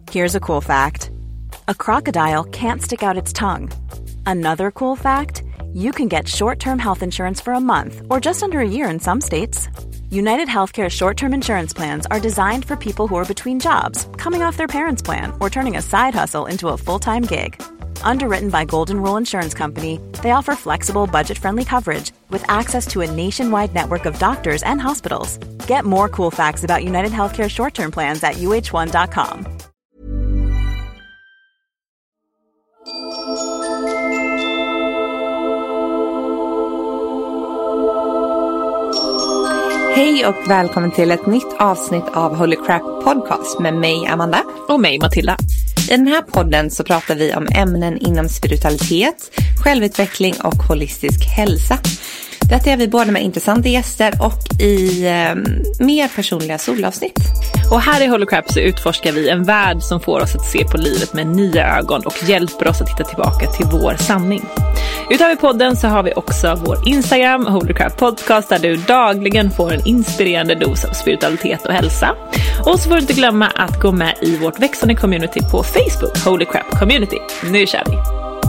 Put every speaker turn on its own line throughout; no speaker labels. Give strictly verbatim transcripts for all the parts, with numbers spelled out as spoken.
Here's a cool fact. A crocodile can't stick out its tongue. Another cool fact, you can get short-term health insurance for a month or just under a year in some states. United Healthcare short-term insurance plans are designed for people who are between jobs, coming off their parents' plan, or turning a side hustle into a full-time gig. Underwritten by Golden Rule Insurance Company, they offer flexible, budget-friendly coverage with access to a nationwide network of doctors and hospitals. Get more cool facts about United Healthcare short-term plans at U H one dot com.
Hej och välkommen till ett nytt avsnitt av Holy Crap Podcast med mig Amanda
och mig Matilda.
I den här podden så pratar vi om ämnen inom spiritualitet, självutveckling och holistisk hälsa. Detta är vi både med intressanta gäster och i eh, mer personliga solavsnitt.
Och här i Holy Crap så utforskar vi en värld som får oss att se på livet med nya ögon och hjälper oss att hitta tillbaka till vår sanning. Utöver podden så har vi också vår Instagram, Holy Crap Podcast, där du dagligen får en inspirerande dos av spiritualitet och hälsa. Och så får du inte glömma att gå med i vårt växande community på Facebook, Holy Crap Community. Nu kör vi!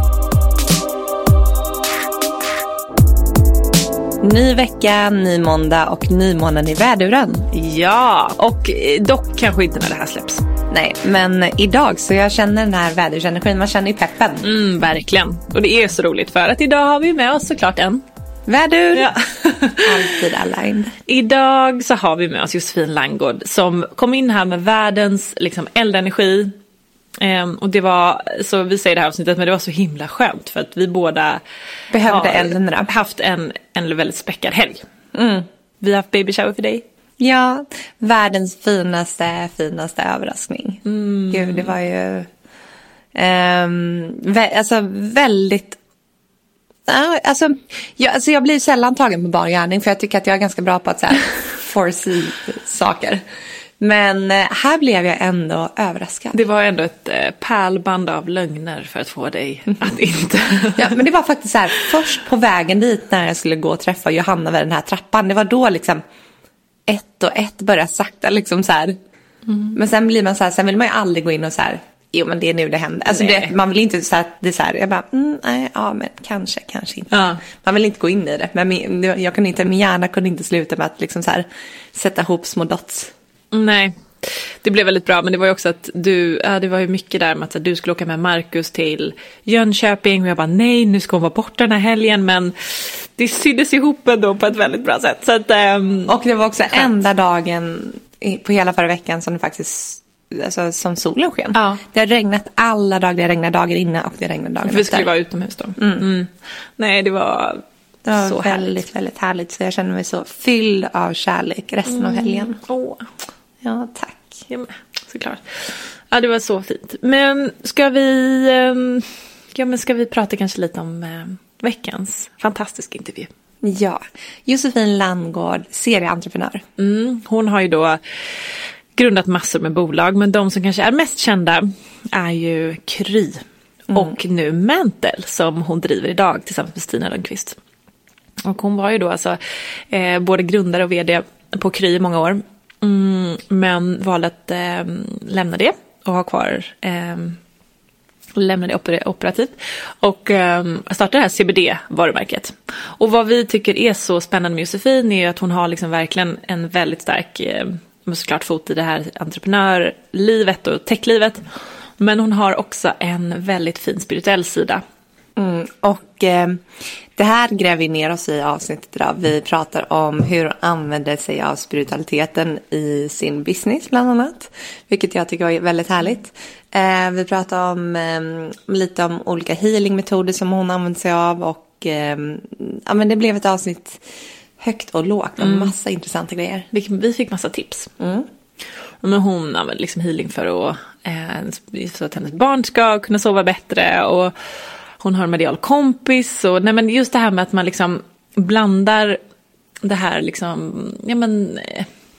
Ny vecka, ny måndag och ny månad i väduren.
Ja, och dock kanske inte när det här släpps.
Nej, men idag så jag känner den här vädersenergin, man känner ju peppen.
Mm, verkligen. Och det är så roligt för att idag har vi med oss såklart en
vädur.
Ja.
Alltid aligned.
Idag så har vi med oss Josefin Langgård som kom in här med världens liksom eldenergi. Um, och det var, så vi säger det här avsnittet, men det var så himla skönt för att vi båda
behövde
har
elden då.
haft en, en väldigt späckad helg.
Mm.
Vi har haft baby shower för dig.
Ja, världens finaste, finaste överraskning.
Mm.
Gud, det var ju um, vä- alltså väldigt uh, alltså, jag, alltså jag blir sällan tagen på bar gärning för jag tycker att jag är ganska bra på att så här, foresee saker. Men här blev jag ändå överraskad.
Det var ändå ett eh, pärlband av lögner för att få dig att inte...
Ja, men det var faktiskt så här, först på vägen dit när jag skulle gå och träffa Johanna vid den här trappan. Det var då liksom ett och ett började sakta liksom så här. Mm. Men sen blir man så här, sen vill man ju aldrig gå in och så här, jo men det är nu det händer. Alltså det, man vill inte så här, det är så här, jag bara, mm, nej, ja men kanske, kanske inte. Ja. Man vill inte gå in i det. Men min, jag kunde inte, min hjärna kunde inte sluta med att liksom så här, sätta ihop små dots.
Nej, det blev väldigt bra, men det var ju också att du, ja, det var ju mycket där med att du skulle åka med Marcus till Jönköping och jag bara nej, nu ska hon vara borta den här helgen, men det syddes ihop ändå på ett väldigt bra sätt. Så att, um,
och det var också skönt. Enda dagen på hela förra veckan som det faktiskt, alltså, som solen sken.
Ja.
Det har regnat alla dagar, det regnade dagar innan och det regnade dagar efter.
Vi skulle vara utomhus då.
Mm. Mm.
Nej, det var...
Det var
så
väldigt,
härligt.
väldigt härligt. Så jag känner mig så fylld av kärlek resten mm. av helgen.
Åh.
Ja, tack.
Ja, men, såklart. Ja, det var så fint. Men ska vi, ja, men ska vi prata kanske lite om eh, veckans fantastiska intervju?
Ja, Josefin Langgård, serieentreprenör.
Mm, hon har ju då grundat massor med bolag, men de som kanske är mest kända är ju Kry mm. och nu Mantle som hon driver idag tillsammans med Stina Lundqvist. Och hon var ju då alltså eh, både grundare och vd på Kry i många år. Mm, men valde att eh, lämna det och ha kvar eh, lämna det oper- operativt och eh, starta det här C B D-varumärket. Och vad vi tycker är så spännande med Josefin är att hon har liksom verkligen en väldigt stark eh, såklart fot i det här entreprenörlivet och techlivet, men hon har också en väldigt fin spirituell sida.
Mm, och eh, det här gräver vi ner oss i avsnittet idag. Vi pratar om hur hon använder sig av spiritualiteten i sin business bland annat, vilket jag tycker var väldigt härligt. Eh, vi pratar om eh, lite om olika healingmetoder som hon använder sig av och eh, ja, men det blev ett avsnitt högt och lågt och mm. massa intressanta grejer.
Vi, vi fick massa tips.
Mm.
Men hon använder liksom healing för att, eh, så att hennes barn ska kunna sova bättre och hon har en medial kompis och nej, men just det här med att man liksom blandar det här liksom, ja men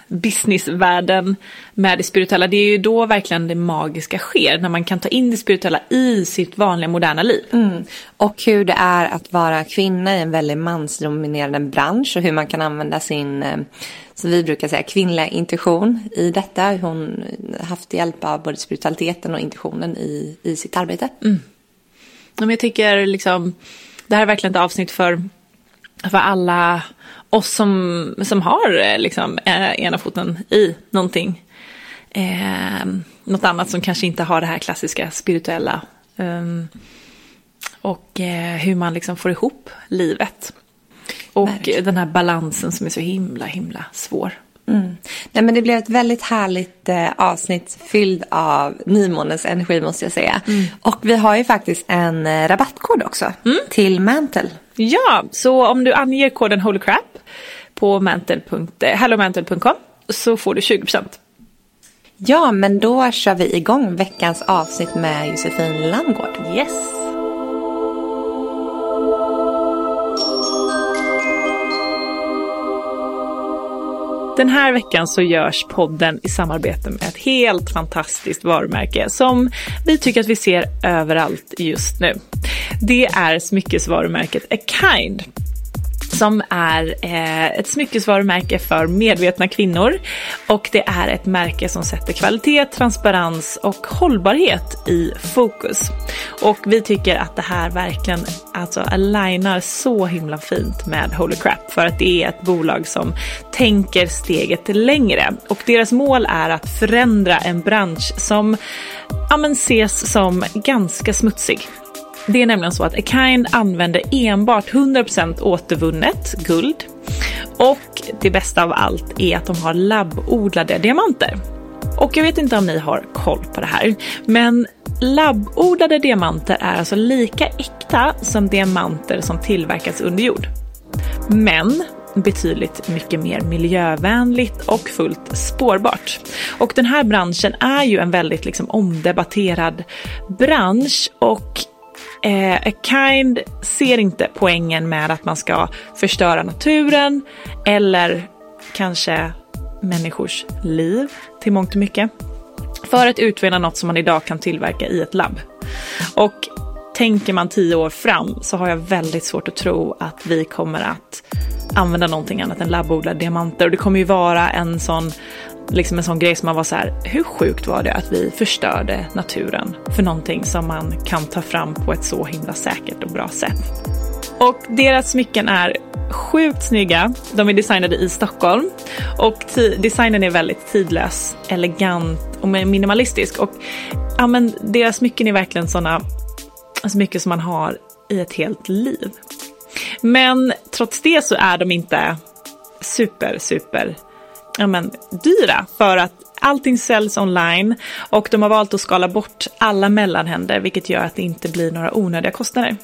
businessvärlden med det spirituella. Det är ju då verkligen det magiska sker, när man kan ta in det spirituella i sitt vanliga moderna liv.
Mm. Och hur det är att vara kvinna i en väldigt mansdominerande bransch och hur man kan använda sin, som vi brukar säga, kvinnliga intuition i detta. Hur hon haft hjälp av både spiritualiteten och intuitionen i, i sitt arbete.
Mm. Men jag tycker liksom, det här är verkligen ett avsnitt för, för alla oss som, som har liksom, ena foten i någonting. Eh, något annat som kanske inte har det här klassiska spirituella. Um, och eh, hur man liksom får ihop livet. Och Verkligen. Den här balansen som är så himla, himla svår.
Mm. Nej, men det blev ett väldigt härligt eh, avsnitt fylld av nymånens energi, måste jag säga. Mm. Och vi har ju faktiskt en eh, rabattkod också mm. till Mantle.
Ja, så om du anger koden holycrap på mantle punkt hello mantle punkt com så får du tjugo procent.
Ja, men då kör vi igång veckans avsnitt med Josefin Landgård.
Yes! Den här veckan så görs podden i samarbete med ett helt fantastiskt varumärke som vi tycker att vi ser överallt just nu. Det är smyckesvarumärket A Kind, som är eh, ett smyckesvarumärke för medvetna kvinnor, och det är ett märke som sätter kvalitet, transparens och hållbarhet i fokus. Och vi tycker att det här verkligen alltså alignar så himla fint med Holycrap, för att det är ett bolag som tänker steget längre, och deras mål är att förändra en bransch som ja, men ses som ganska smutsig. Det är nämligen så att A Kind använder enbart hundra procent återvunnet guld, och det bästa av allt är att de har labbodlade diamanter. Och jag vet inte om ni har koll på det här, men labbodlade diamanter är alltså lika äkta som diamanter som tillverkas under jord. Men betydligt mycket mer miljövänligt och fullt spårbart. Och den här branschen är ju en väldigt liksom omdebatterad bransch, och Eh, A Kind ser inte poängen med att man ska förstöra naturen eller kanske människors liv till mångt och mycket för att utvinna något som man idag kan tillverka i ett labb. Och tänker man tio år fram så har jag väldigt svårt att tro att vi kommer att använda någonting annat än labbodlade diamanter, och det kommer ju vara en sån liksom en sån grej som man var så här: hur sjukt var det att vi förstörde naturen för någonting som man kan ta fram på ett så himla säkert och bra sätt. Och deras smycken är sjukt snygga. De är designade i Stockholm, och t- designen är väldigt tidlös, elegant och minimalistisk, och ja, men deras smycken är verkligen såna smycken som man har i ett helt liv. Men trots det så är de inte super super ja, men, dyra, för att allting säljs online, och de har valt att skala bort alla mellanhänder, vilket gör att det inte blir några onödiga kostnader.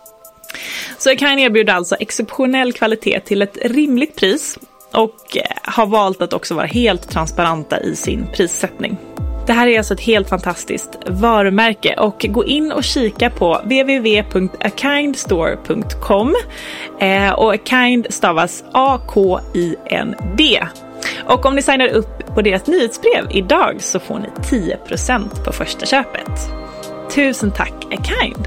Så jag kan erbjuda alltså exceptionell kvalitet till ett rimligt pris, och har valt att också vara helt transparenta i sin prissättning. Det här är alltså ett helt fantastiskt varumärke, och gå in och kika på w w w punkt a kind store punkt com, eh, och A Kind stavas A K I N D. Och om ni signar upp på deras nyhetsbrev idag så får ni tio procent på första köpet. Tusen tack A Kind!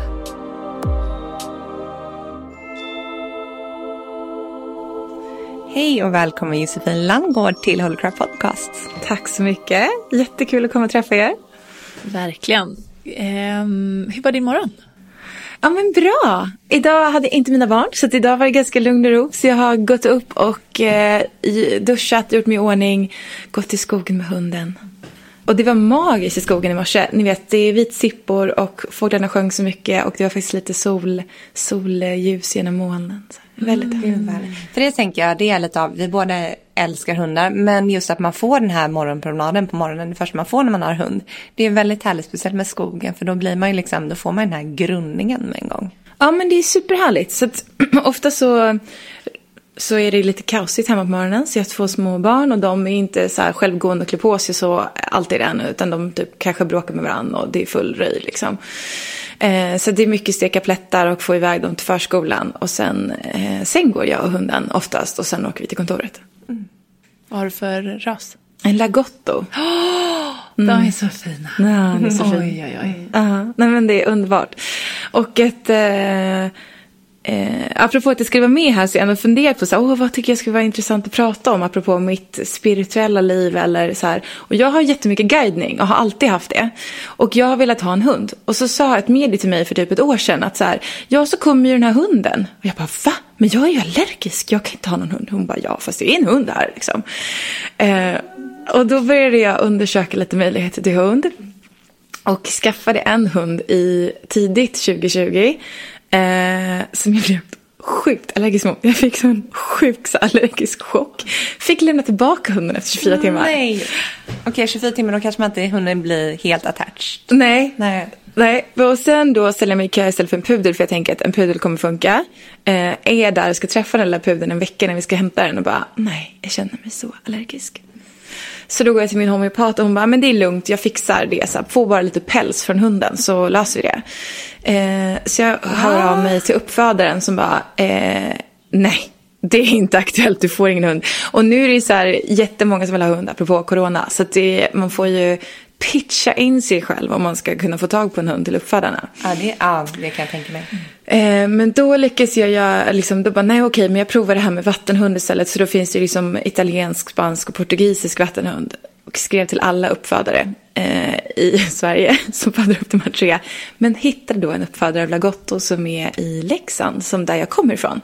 Hej och välkommen Josefin Landgård till Holycrap Podcast.
Tack så mycket. Jättekul att komma och träffa er.
Verkligen. Ehm, hur var din morgon?
Ja, men bra. Idag hade jag inte mina barn, så att idag var det ganska lugn och ro. Så jag har gått upp och eh, duschat, gjort mig i ordning, gått till skogen med hunden. Och det var magiskt i skogen i morse. Ni vet, det är vitsippor och fåglarna sjöng så mycket, och det var faktiskt lite sol, solljus genom molnen. Så väldigt
mm. härligt. För det tänker jag, det är lite av, vi båda älskar hundar, men just att man får den här morgonpromenaden på morgonen, det första man får när man har hund, det är väldigt härligt, speciellt med skogen, för då blir man ju liksom, då får man den här grundningen med en gång.
Ja, men det är superhärligt. Så att ofta så så är det lite kaosigt hemma på morgonen, så jag har två små barn, och de är inte så här självgående och klär på sig så alltid ännu, utan de typ kanske bråkar med varandra och det är full röj liksom. Eh, så det är mycket steka plättar och få iväg dem till förskolan, och sen, eh, sen går jag och hunden oftast, och sen åker vi till kontoret.
Mm.
Vad har du för ras?
En lagotto.
Oh, mm. De är så fina.
Ja, de är så fina.
Oj, oj, oj.
Uh, nej, men det är underbart. Och ett... Uh, Eh, apropå att jag skulle vara med här så jag ändå funderat på så här, åh, vad tycker jag skulle vara intressant att prata om apropå mitt spirituella liv eller så här. Och jag har jättemycket guidning och har alltid haft det. Och jag har velat ha en hund. Och så sa ett medie till mig för typ ett år sedan att så här, ja, så kommer ju den här hunden. Och jag bara, va? Men jag är ju allergisk, jag kan inte ha någon hund. Hon bara, ja, fast det är en hund här liksom. Eh, och då började jag undersöka lite möjligheter till hund. Och skaffade en hund i tidigt tjugo tjugo. Eh, som jag blev sjukt allergisk mot. Jag fick sån sjuk så allergisk chock. Fick lämna tillbaka hunden efter tjugofyra timmar.
Nej. Okej, okay, tjugofyra timmar då kanske man inte hunden blir helt attached.
Nej.
Nej.
Nej. Och sen då ställer jag mig i kö istället för en pudel. För jag tänker att en pudel kommer funka. Eh, är jag där och ska träffa den där pudeln en vecka när vi ska hämta den. Och bara, nej, jag känner mig så allergisk. Så då går jag till min homeopat och hon bara, men det är lugnt, jag fixar det. Så här, få bara lite päls från hunden så löser vi det. Eh, så jag hör av mig till uppfödaren som bara, eh, nej, det är inte aktuellt, du får ingen hund. Och nu är det så här jättemånga som vill ha hund apropå corona. Så att det, man får ju pitcha in sig själv om man ska kunna få tag på en hund till uppfödarna.
Ja, det, ja, det kan jag tänka mig.
Eh, men då lyckas jag, jag liksom, då bara, nej okej, men jag provar det här med vattenhund istället. Så då finns det liksom italiensk, spansk och portugisisk vattenhund. Och skrev till alla uppfödare eh, i Sverige som föder upp de här tre. Men hittade då en uppfödare av lagotto som är i Leksand, som där jag kommer ifrån.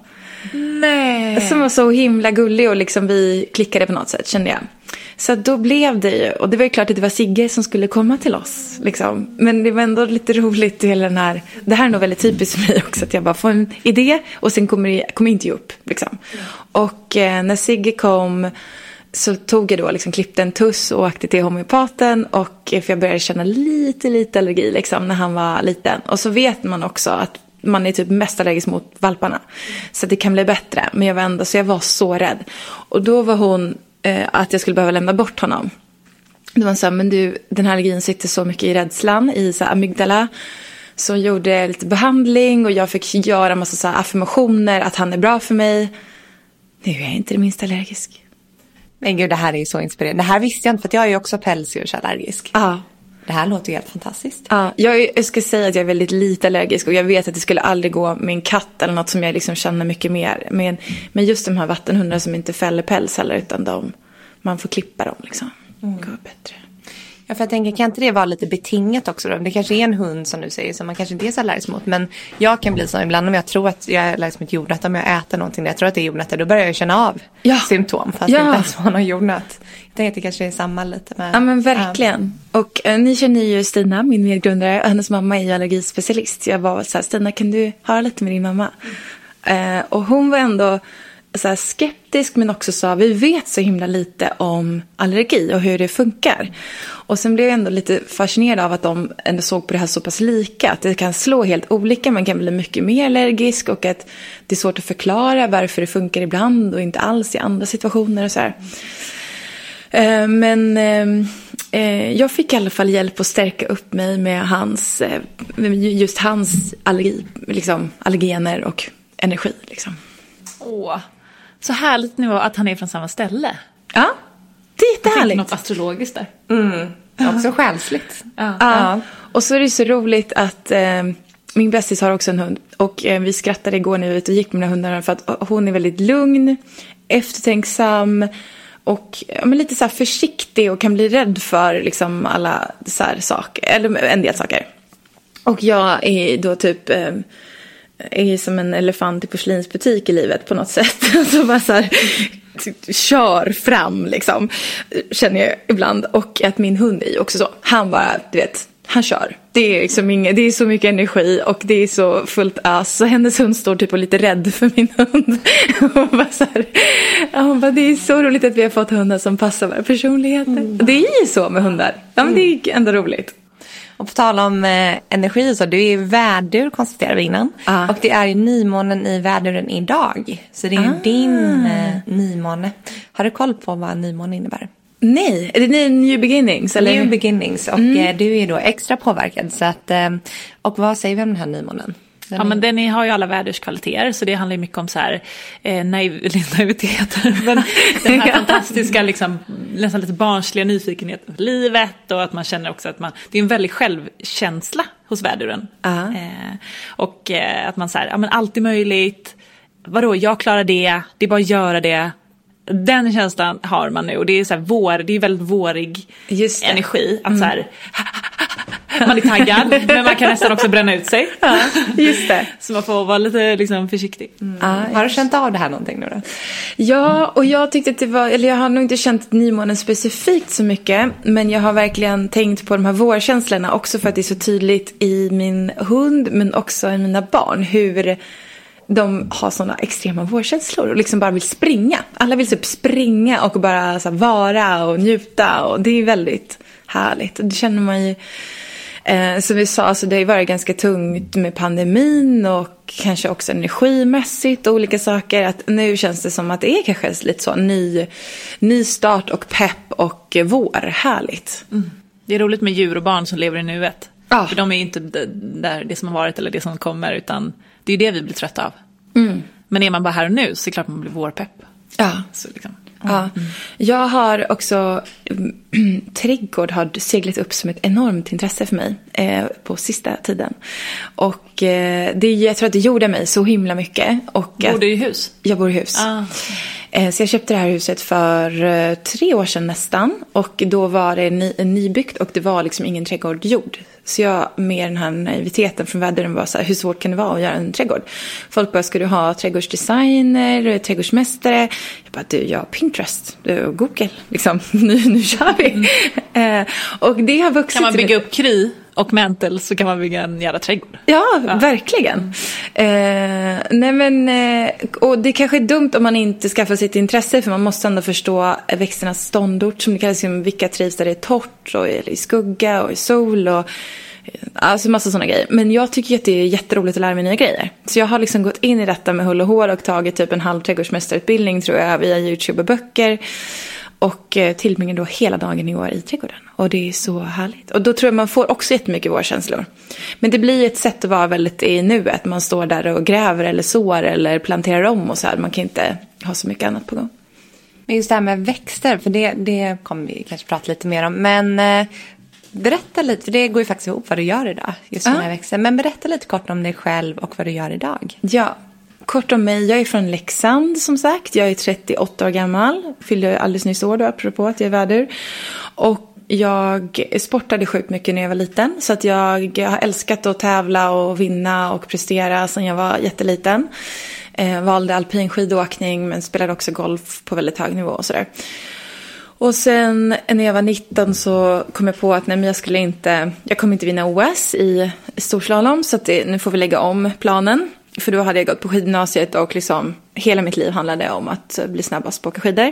Nej.
Som var så himla gullig och liksom vi klickade på något sätt, kände jag. Så då blev det ju, och det var ju klart att det var Sigge som skulle komma till oss liksom. Men det var ändå lite roligt i hela den här, det här är nog väldigt typiskt för mig också, att jag bara får en idé och sen kommer det kommer inte upp liksom. Mm. Och eh, när Sigge kom så tog jag då liksom, klippte en tuss och åkte till homeopaten, och för jag började känna lite lite allergi liksom när han var liten. Och så vet man också att man är typ mest allergisk mot valparna. Så det kan bli bättre, men jag var ändå, så jag var så rädd. Och då var hon eh, att jag skulle behöva lämna bort honom. Då var så här, men du, den här allergin sitter så mycket i rädslan, i så här, amygdala. Så gjorde lite behandling och jag fick göra massa så här affirmationer att han är bra för mig. Nu är jag inte det minsta allergisk.
Men gud, det här är ju så inspirerande. Det här visste jag inte, för att jag är ju också pälsdjursallergisk.
Ja.
Det här låter ju helt fantastiskt.
Ja, jag, jag ska säga att jag är väldigt lite allergisk. Och jag vet att det skulle aldrig gå med en katt eller något som jag liksom känner mycket mer. Men, men just de här vattenhundarna som inte fäller päls heller, utan de, man får klippa dem liksom. Mm. Går bättre.
Ja, för jag tänker, kan inte det vara lite betingat också då? Det kanske är en hund som du säger som man kanske inte är så allergisk mot. Men jag kan bli så ibland om jag tror att jag är allergisk mot jordnötter. Om jag äter någonting där jag tror att det är jordnötter, då börjar jag känna av ja. symptom. Fast ja. det inte ens var någon jordnöt. Jag tänker att det kanske är samma lite med...
Ja, men verkligen. Um, och uh, ni känner ju Stina, min medgrundare. Hennes mamma är ju allergispecialist. Jag var så här, Stina, kan du höra lite med din mamma? Mm. Uh, och hon var ändå... så här skeptisk, men också sa vi vet så himla lite om allergi och hur det funkar. Och sen blev jag ändå lite fascinerad av att de ändå såg på det här så pass lika, att det kan slå helt olika, man kan bli mycket mer allergisk och att det är svårt att förklara varför det funkar ibland och inte alls i andra situationer och så här. Eh, men eh, jag fick i alla fall hjälp att stärka upp mig med hans eh, just hans allergi, liksom allergener och energi liksom.
Åh. Så härligt nu att han är från samma ställe.
Ja, det är jättehärligt.
Något astrologiskt där.
Mm. Också själsligt.
Ja. Ja. Och så är det så roligt att eh, min bästis har också en hund. Och eh, vi skrattade igår när vi ut och gick med mina hundar, för att hon är väldigt lugn, eftertänksam och ja, men lite så här försiktig och kan bli rädd för liksom alla så här saker, eller en del saker. Och jag är då typ... Eh, är som en elefant i porslinsbutik i livet på något sätt. Alltså bara så här, kör fram liksom, känner jag ibland. Och att min hund är ju också så. Han bara, du vet, han kör. Det är liksom inget, det är så mycket energi och det är så fullt ös. Så hennes hund står typ och lite rädd för min hund. Hon bara så här, hon bara, det är så roligt att vi har fått hundar som passar våra personligheter. Mm. Det är ju så med hundar. Ja, men det är ändå roligt.
Och på tal om eh, energi, så du är ju värdur, konstaterade vi innan. Ah. Och det är ju nymånen i värduren idag. Så det är ju ah. din eh, nymåne. Har du koll på vad nymåne innebär?
Nej, är det new beginnings? Eller?
New beginnings, och mm. eh, du är ju då extra påverkad. Så att, eh, och vad säger vi om den här nymånen?
Den ja, är... men den är, har ju alla väderskvaliteter, så det handlar ju mycket om så här eh, naiv, naivitet, men den här fantastiska liksom, nästan lite barnsliga nyfikenheten för livet, och att man känner också att man, det är en väldigt självkänsla hos väduren. Uh-huh. Eh, och eh, att man så här, ja men allt är möjligt, vadå, jag klarar det, det är bara att göra det. Den känslan har man nu, och det är så här vår, det är väldigt vårig energi, att mm. så här, man är taggad, men man kan nästan också bränna ut sig.
Ja, just det.
Så man får vara lite liksom försiktig.
Mm. Ah, har du känt av det här någonting nu då?
Ja, och jag tyckte att det var, eller jag har nog inte känt nymånen specifikt så mycket, men jag har verkligen tänkt på de här vårkänslorna också, för att det är så tydligt i min hund, men också i mina barn, hur de har såna extrema vårkänslor och liksom bara vill springa. Alla vill typ springa och bara så här vara och njuta, och det är väldigt härligt. Och det känner man ju, eh, som vi sa, så det har varit ganska tungt med pandemin och kanske också energimässigt och olika saker. Att nu känns det som att det är kanske lite så ny, ny start och pepp och vår. Härligt.
Mm. Det är roligt med djur och barn som lever i nuet.
Ja.
För de är inte där det som har varit eller det som kommer, utan det är det vi blir trötta av.
Mm.
Men är man bara här och nu så är det klart man blir vårpepp.
Ja.
Så liksom.
Ja. Mm. Jag har också trädgård har seglat upp som ett enormt intresse för mig eh, på sista tiden. Och eh, det, jag tror att det gjorde mig så himla mycket. Och
bor du i hus?
Jag bor i hus.
Ah.
Eh, så jag köpte det här huset för eh, tre år sedan nästan. Och då var det ny, nybyggt och det var liksom ingen trädgård gjord. Så jag, med den här naiviteten från vädren, var så här, hur svårt kan det vara att göra en trädgård? Folk bara, ska du ha trädgårdsdesigner, trädgårdsmästare? Jag bara, du, jag har Pinterest, du, Google, liksom, nu, nu kör vi. Mm. eh, och det har vuxit.
Kan man bygga upp kry och mantel, så kan man bygga en jävla trädgård.
Ja, ja. Verkligen. Eh, nej men, eh, och det kanske är dumt om man inte skaffar sitt intresse, för man måste ändå förstå växternas ståndort, som det kallas, som vilka trivs där det är torrt och i skugga och i sol och alltså massa sådana grejer. Men jag tycker att det är jätteroligt att lära mig nya grejer. Så jag har liksom gått in i detta med hull och hår och tagit typ en halv trädgårdsmästarutbildning, tror jag, via YouTube och böcker. Och tillbringar då hela dagen i år i trädgården. Och det är så härligt. Och då tror jag man får också jättemycket vårkänslor. Men det blir ett sätt att vara väldigt i nuet. Man står där och gräver eller sår eller planterar om och så här. Man kan inte ha så mycket annat på gång.
Men just det här med växter, för det, det kommer vi kanske prata lite mer om. Men eh, berätta lite, för det går ju faktiskt ihop vad du gör idag. Just den här växten. Men berätta lite kort om dig själv och vad du gör idag.
Ja. Kort om mig, jag är från Leksand som sagt. Jag är trettioåtta år gammal. Fyllde alldeles nyss år då, apropå att jag är väder. Och jag sportade sjukt mycket när jag var liten. Så att jag har älskat att tävla och vinna och prestera sedan jag var jätteliten. Eh, valde alpin skidåkning, men spelade också golf på väldigt hög nivå och sådär. Och sen när jag var nitton så kom jag på att nej, men jag skulle inte, jag kommer inte vinna O S i storslalom, så att det, nu får vi lägga om planen. För då hade jag gått på skidgymnasiet och liksom hela mitt liv handlade om att bli snabbast på att åka skidor.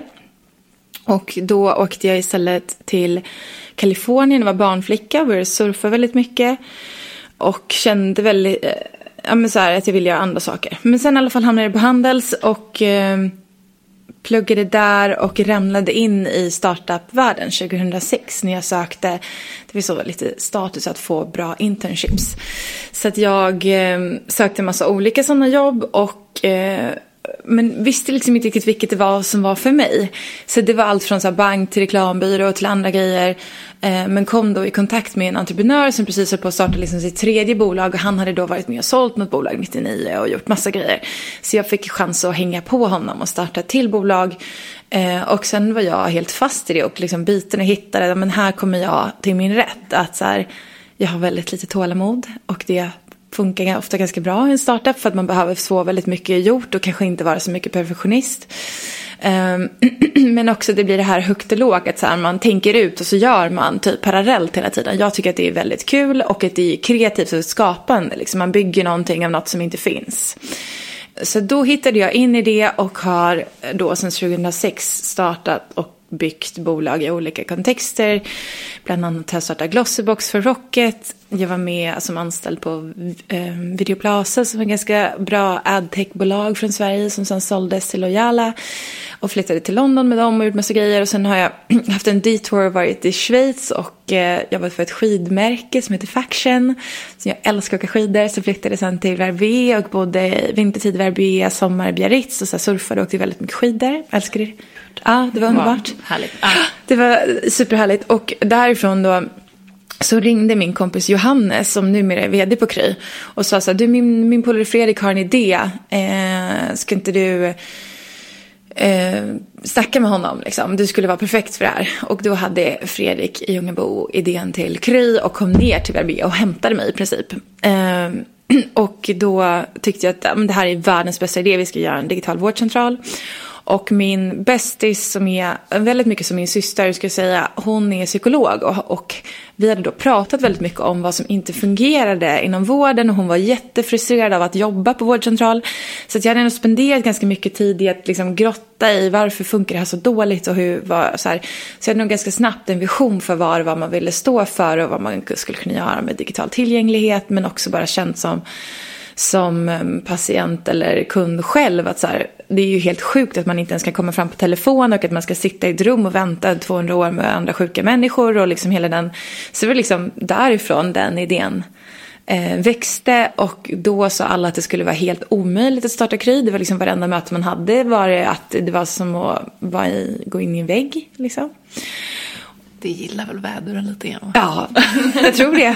Och då åkte jag istället till Kalifornien, var barnflicka, började surfa väldigt mycket. Och kände väldigt, ja men så här, att jag ville göra andra saker. Men sen i alla fall hamnade jag på Handels och eh, pluggade där och ramlade in i startup-världen tjugohundrasex när jag sökte, det var så lite status att få bra internships. Så att jag eh, sökte en massa olika sådana jobb och eh, men visste liksom inte riktigt vilket det var som var för mig. Så det var allt från så här bank till reklambyrå till andra grejer. Eh, men kom då i kontakt med en entreprenör som precis höll på att starta liksom sitt tredje bolag. Och han hade då varit med och sålt något bolag nittionio och gjort massa grejer. Så jag fick chans att hänga på honom och starta ett till bolag. Eh, och sen var jag helt fast i det och liksom biten och hittade. Men här kommer jag till min rätt. Att så här, jag har väldigt lite tålamod och det funkar ofta ganska bra i en startup för att man behöver få väldigt mycket gjort och kanske inte vara så mycket perfektionist. Um, men också det blir det här högt och lågt, att så här, man tänker ut och så gör man typ parallellt hela tiden. Jag tycker att det är väldigt kul och att det är kreativt och skapande. Liksom. Man bygger någonting av något som inte finns. Så då hittade jag in i det och har då sedan tjugohundrasex startat och byggt bolag i olika kontexter. Bland annat har jag startat Glossybox för Rocket. Jag var med som anställd på eh, Videoplaza som var ett ganska bra adtech-bolag från Sverige som sen såldes till Lojala. Och flyttade till London med dem och gjort massa grejer. Och sen har jag haft en detour och varit i Schweiz och eh, jobbat för ett skidmärke som heter Faction. Så jag älskar att åka skidor. Så flyttade jag sen till Verbier och bodde vintertid Verbier, sommar Biarritz. Och så surfade och åkte väldigt mycket skidor. Älskar det. Ja, det var underbart.
Wow, härligt. Ah.
Det var superhärligt. Och därifrån då så ringde min kompis Johannes som numera är vd på Kry. Och sa så här, du min, min polare Fredrik har en idé. Eh, ska inte du... Eh, snacka med honom liksom. Du skulle vara perfekt för det här. Och då hade Fredrik i Ljungebo idén till Kry och kom ner till Verbier och hämtade mig i princip. Eh, och då tyckte jag att men det här är världens bästa idé. Vi ska göra en digital vårdcentral. Och min bästis som är väldigt mycket som min syster ska jag säga, hon är psykolog och, och vi hade då pratat väldigt mycket om vad som inte fungerade inom vården och hon var jättefrustrerad av att jobba på vårdcentral. Så att jag hade ändå spenderat ganska mycket tid i att liksom grotta i varför funkar det här så dåligt och hur var så här. Så jag hade nog ganska snabbt en vision för vad, vad man ville stå för och vad man skulle kunna göra med digital tillgänglighet men också bara känt som som patient eller kund själv att så här, det är ju helt sjukt att man inte ens kan komma fram på telefon och att man ska sitta i ett rum och vänta tvåhundra år med andra sjuka människor och liksom hela den, så det var liksom därifrån den idén eh, växte och då sa alla att det skulle vara helt omöjligt att starta Kry. Det var liksom varenda möte man hade var det att det var som att vara i, gå in i en vägg liksom.
Det gillar väl väduren lite grann?
Ja, jag tror det.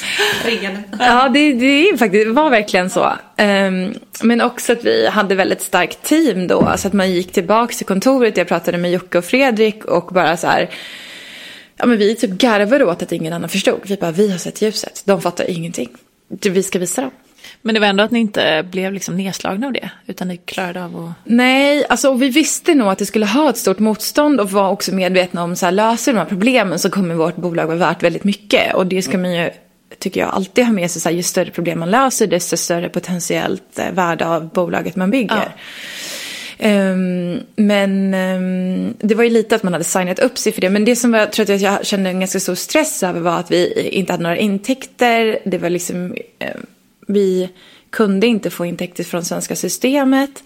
Ja, det, det, faktiskt, det var verkligen så. Um, men också att vi hade väldigt starkt team då. Så att man gick tillbaka till kontoret. Jag pratade med Jocke och Fredrik och bara så här... Ja, men vi typ garvade åt att ingen annan förstod. Vi bara, vi har sett ljuset. De fattar ingenting. Vi ska visa dem. Men
det var ändå att ni inte blev liksom nedslagna av det, utan ni klarade av att...
Nej, alltså vi visste nog att det skulle ha ett stort motstånd och var också medvetna om så här, löser de här problemen så kommer vårt bolag vara värt väldigt mycket. Och det ska man ju, tycker jag, alltid ha med sig så här, ju större problem man löser, desto större potentiellt eh, värde av bolaget man bygger. Ja. Um, men um, det var ju lite att man hade signat upp sig för det. Men det som jag tror att jag kände en ganska stor stress över var att vi inte hade några intäkter. Det var liksom... Um, vi kunde inte få intäkter från svenska systemet.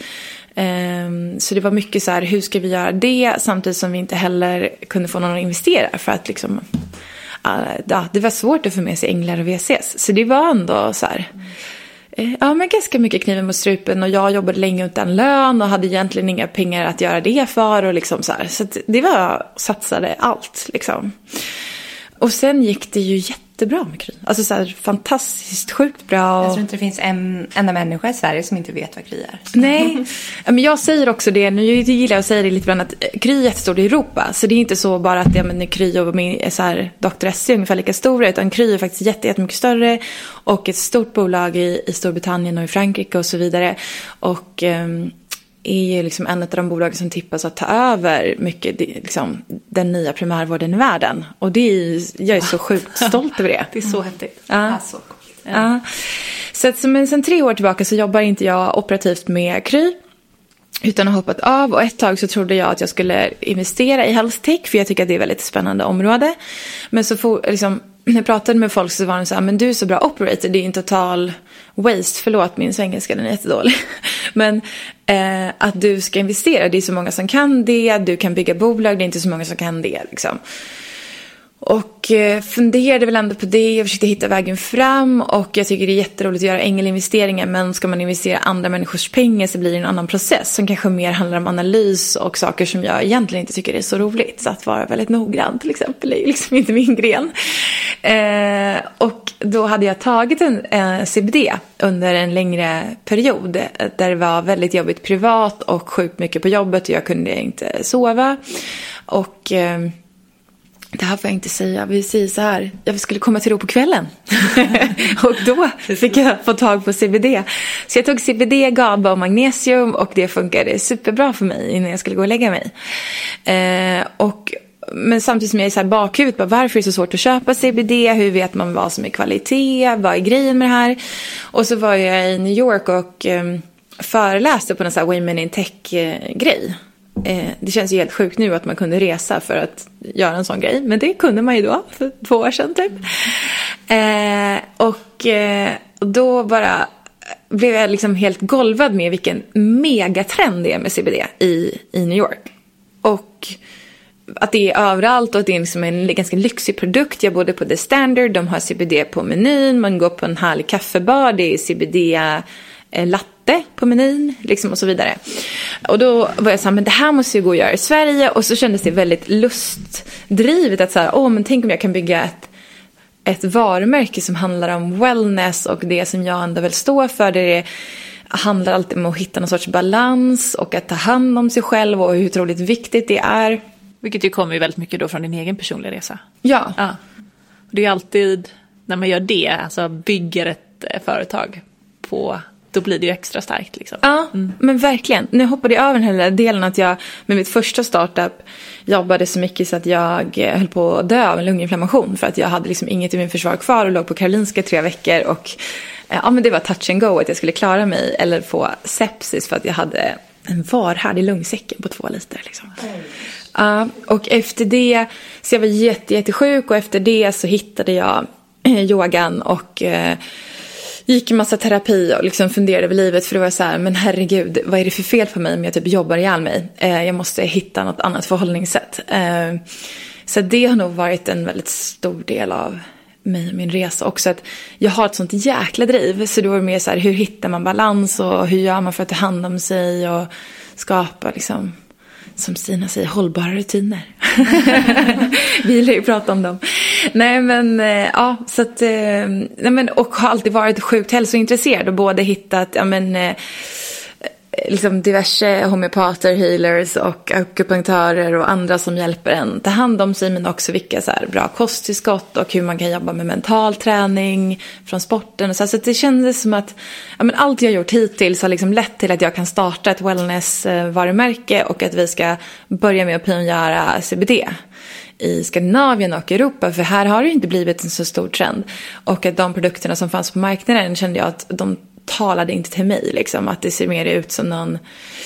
Um, så det var mycket så här, hur ska vi göra det? Samtidigt som vi inte heller kunde få någon att investera. För att liksom, uh, ja, det var svårt att få med sig änglar och V C S. Så det var ändå så här... Mm. Uh, ja, men ganska mycket kniven mot strupen. Och jag jobbade länge utan lön. Och hade egentligen inga pengar att göra det för. Och liksom så här. Så det var, satsade allt liksom. Och sen gick det ju jättebra med Kry. Alltså så här, fantastiskt sjukt bra. Och...
Jag tror inte det finns en enda människa i Sverige som inte vet vad Kry är.
Nej, men jag säger också det. Nu gillar jag att säga det lite grann att Kry är jättestort i Europa. Så det är inte så bara att ja, men Kry och är så här, doktor S är ungefär lika stora. Utan Kry är faktiskt jätte, jättemycket större. Och ett stort bolag i, i Storbritannien och i Frankrike och så vidare. Och... Um, är ju liksom en av de bolag som tippas att ta över mycket liksom, den nya primärvården i världen. Och det är, jag är så sjukt stolt över det.
Det är så häftigt.
Ja.
Alltså,
ja. Ja. Så att, men sen tre år tillbaka så jobbar inte jag operativt med Kry. Utan har hoppat av. Och ett tag så trodde jag att jag skulle investera i health tech. För jag tycker att det är ett väldigt spännande område. Men så får, liksom, när jag pratade med folk så var de så här, men du är så bra operator. Det är en total waste. Förlåt, min svengelska, den är jättedålig. Men eh, att du ska investera. Det är så många som kan det. Du kan bygga bolag. Det är inte så många som kan det liksom. Och eh, funderade väl ändå på det. Jag försökte hitta vägen fram. Och jag tycker det är jätteroligt att göra ängelinvesteringar. Men ska man investera andra människors pengar så blir det en annan process. Som kanske mer handlar om analys och saker som jag egentligen inte tycker är så roligt. Så att vara väldigt noggrann till exempel är liksom inte min gren. Eh, och då hade jag tagit en eh, C B D under en längre period. Där det var väldigt jobbigt privat och sjukt mycket på jobbet. Och jag kunde inte sova. Och... Eh, det här får jag inte säga. Vi säger så här. Jag skulle komma till ro på kvällen. Och då fick jag få tag på C B D. Så jag tog C B D, GABA och magnesium. Och det funkade superbra för mig innan jag skulle gå och lägga mig. Eh, och, men samtidigt som jag är så här bakhuvudet. Bara, varför är det så svårt att köpa C B D? Hur vet man vad som är kvalitet? Vad är grejen med det här? Och så var jag i New York och eh, föreläste på en sån här Women in Tech-grej. Eh, det känns ju helt sjukt nu att man kunde resa för att göra en sån grej. Men det kunde man ju då, för två år sedan typ. Eh, och eh, då bara blev jag liksom helt golvad med vilken megatrend det är med C B D i, i New York. Och att det är överallt och att det är liksom en ganska lyxig produkt. Jag bodde på The Standard, de har C B D på menyn. Man går på en härlig kaffebar, det är C B D-latte på menyn liksom och så vidare. Och då var jag så här, men det här måste ju gå att göra i Sverige. Och så kändes det väldigt lustdrivet att så här, åh men tänk om jag kan bygga ett, ett varumärke som handlar om wellness och det som jag ändå vill stå för. Det handlar alltid om att hitta någon sorts balans och att ta hand om sig själv och hur otroligt viktigt det är.
Vilket ju kommer ju väldigt mycket då från din egen personliga resa.
Ja.
ja. Det är ju alltid, när man gör det, alltså bygger ett företag på, då blir det ju extra starkt liksom.
Ja, mm. men verkligen. Nu hoppade jag över den här delen att jag med mitt första startup jobbade så mycket så att jag höll på att dö av en lunginflammation för att jag hade liksom inget i min försvar kvar och låg på Karolinska tre veckor och ja, men det var touch and go att jag skulle klara mig eller få sepsis för att jag hade en varhärd i lungsäcken på två liter liksom. Mm. Uh, och efter det, så jag var jätte, jättesjuk och efter det så hittade jag eh, yogan och eh, gick en massa terapi och liksom funderade över livet för det var så här, men herregud, vad är det för fel på mig om jag typ jobbar ihjäl mig? Eh, jag måste hitta något annat förhållningssätt. Eh, så det har nog varit en väldigt stor del av mig och min resa också, att jag har ett sånt jäkla driv, så då är det mer så här, hur hittar man balans och hur gör man för att ta hand om sig och skapa liksom, som Stina säger, hållbara rutiner. Vi gillar ju prata om dem. Nej men, ja, så att, nej men, och har alltid varit sjukt hälsointresserad och både hittat, ja men, liksom diverse homeopater, healers och akupunktörer och andra som hjälper en ta hand om sig, men också vilka så här bra kosttillskott och hur man kan jobba med mental träning från sporten och så, så att det kändes som att ja, men allt jag gjort hittills har liksom lett till att jag kan starta ett wellness-varumärke och att vi ska börja med att pionjära C B D i Skandinavien och Europa, för här har det ju inte blivit en så stor trend och att de produkterna som fanns på marknaden kände jag att de talade inte till mig liksom, att det ser mer ut som någon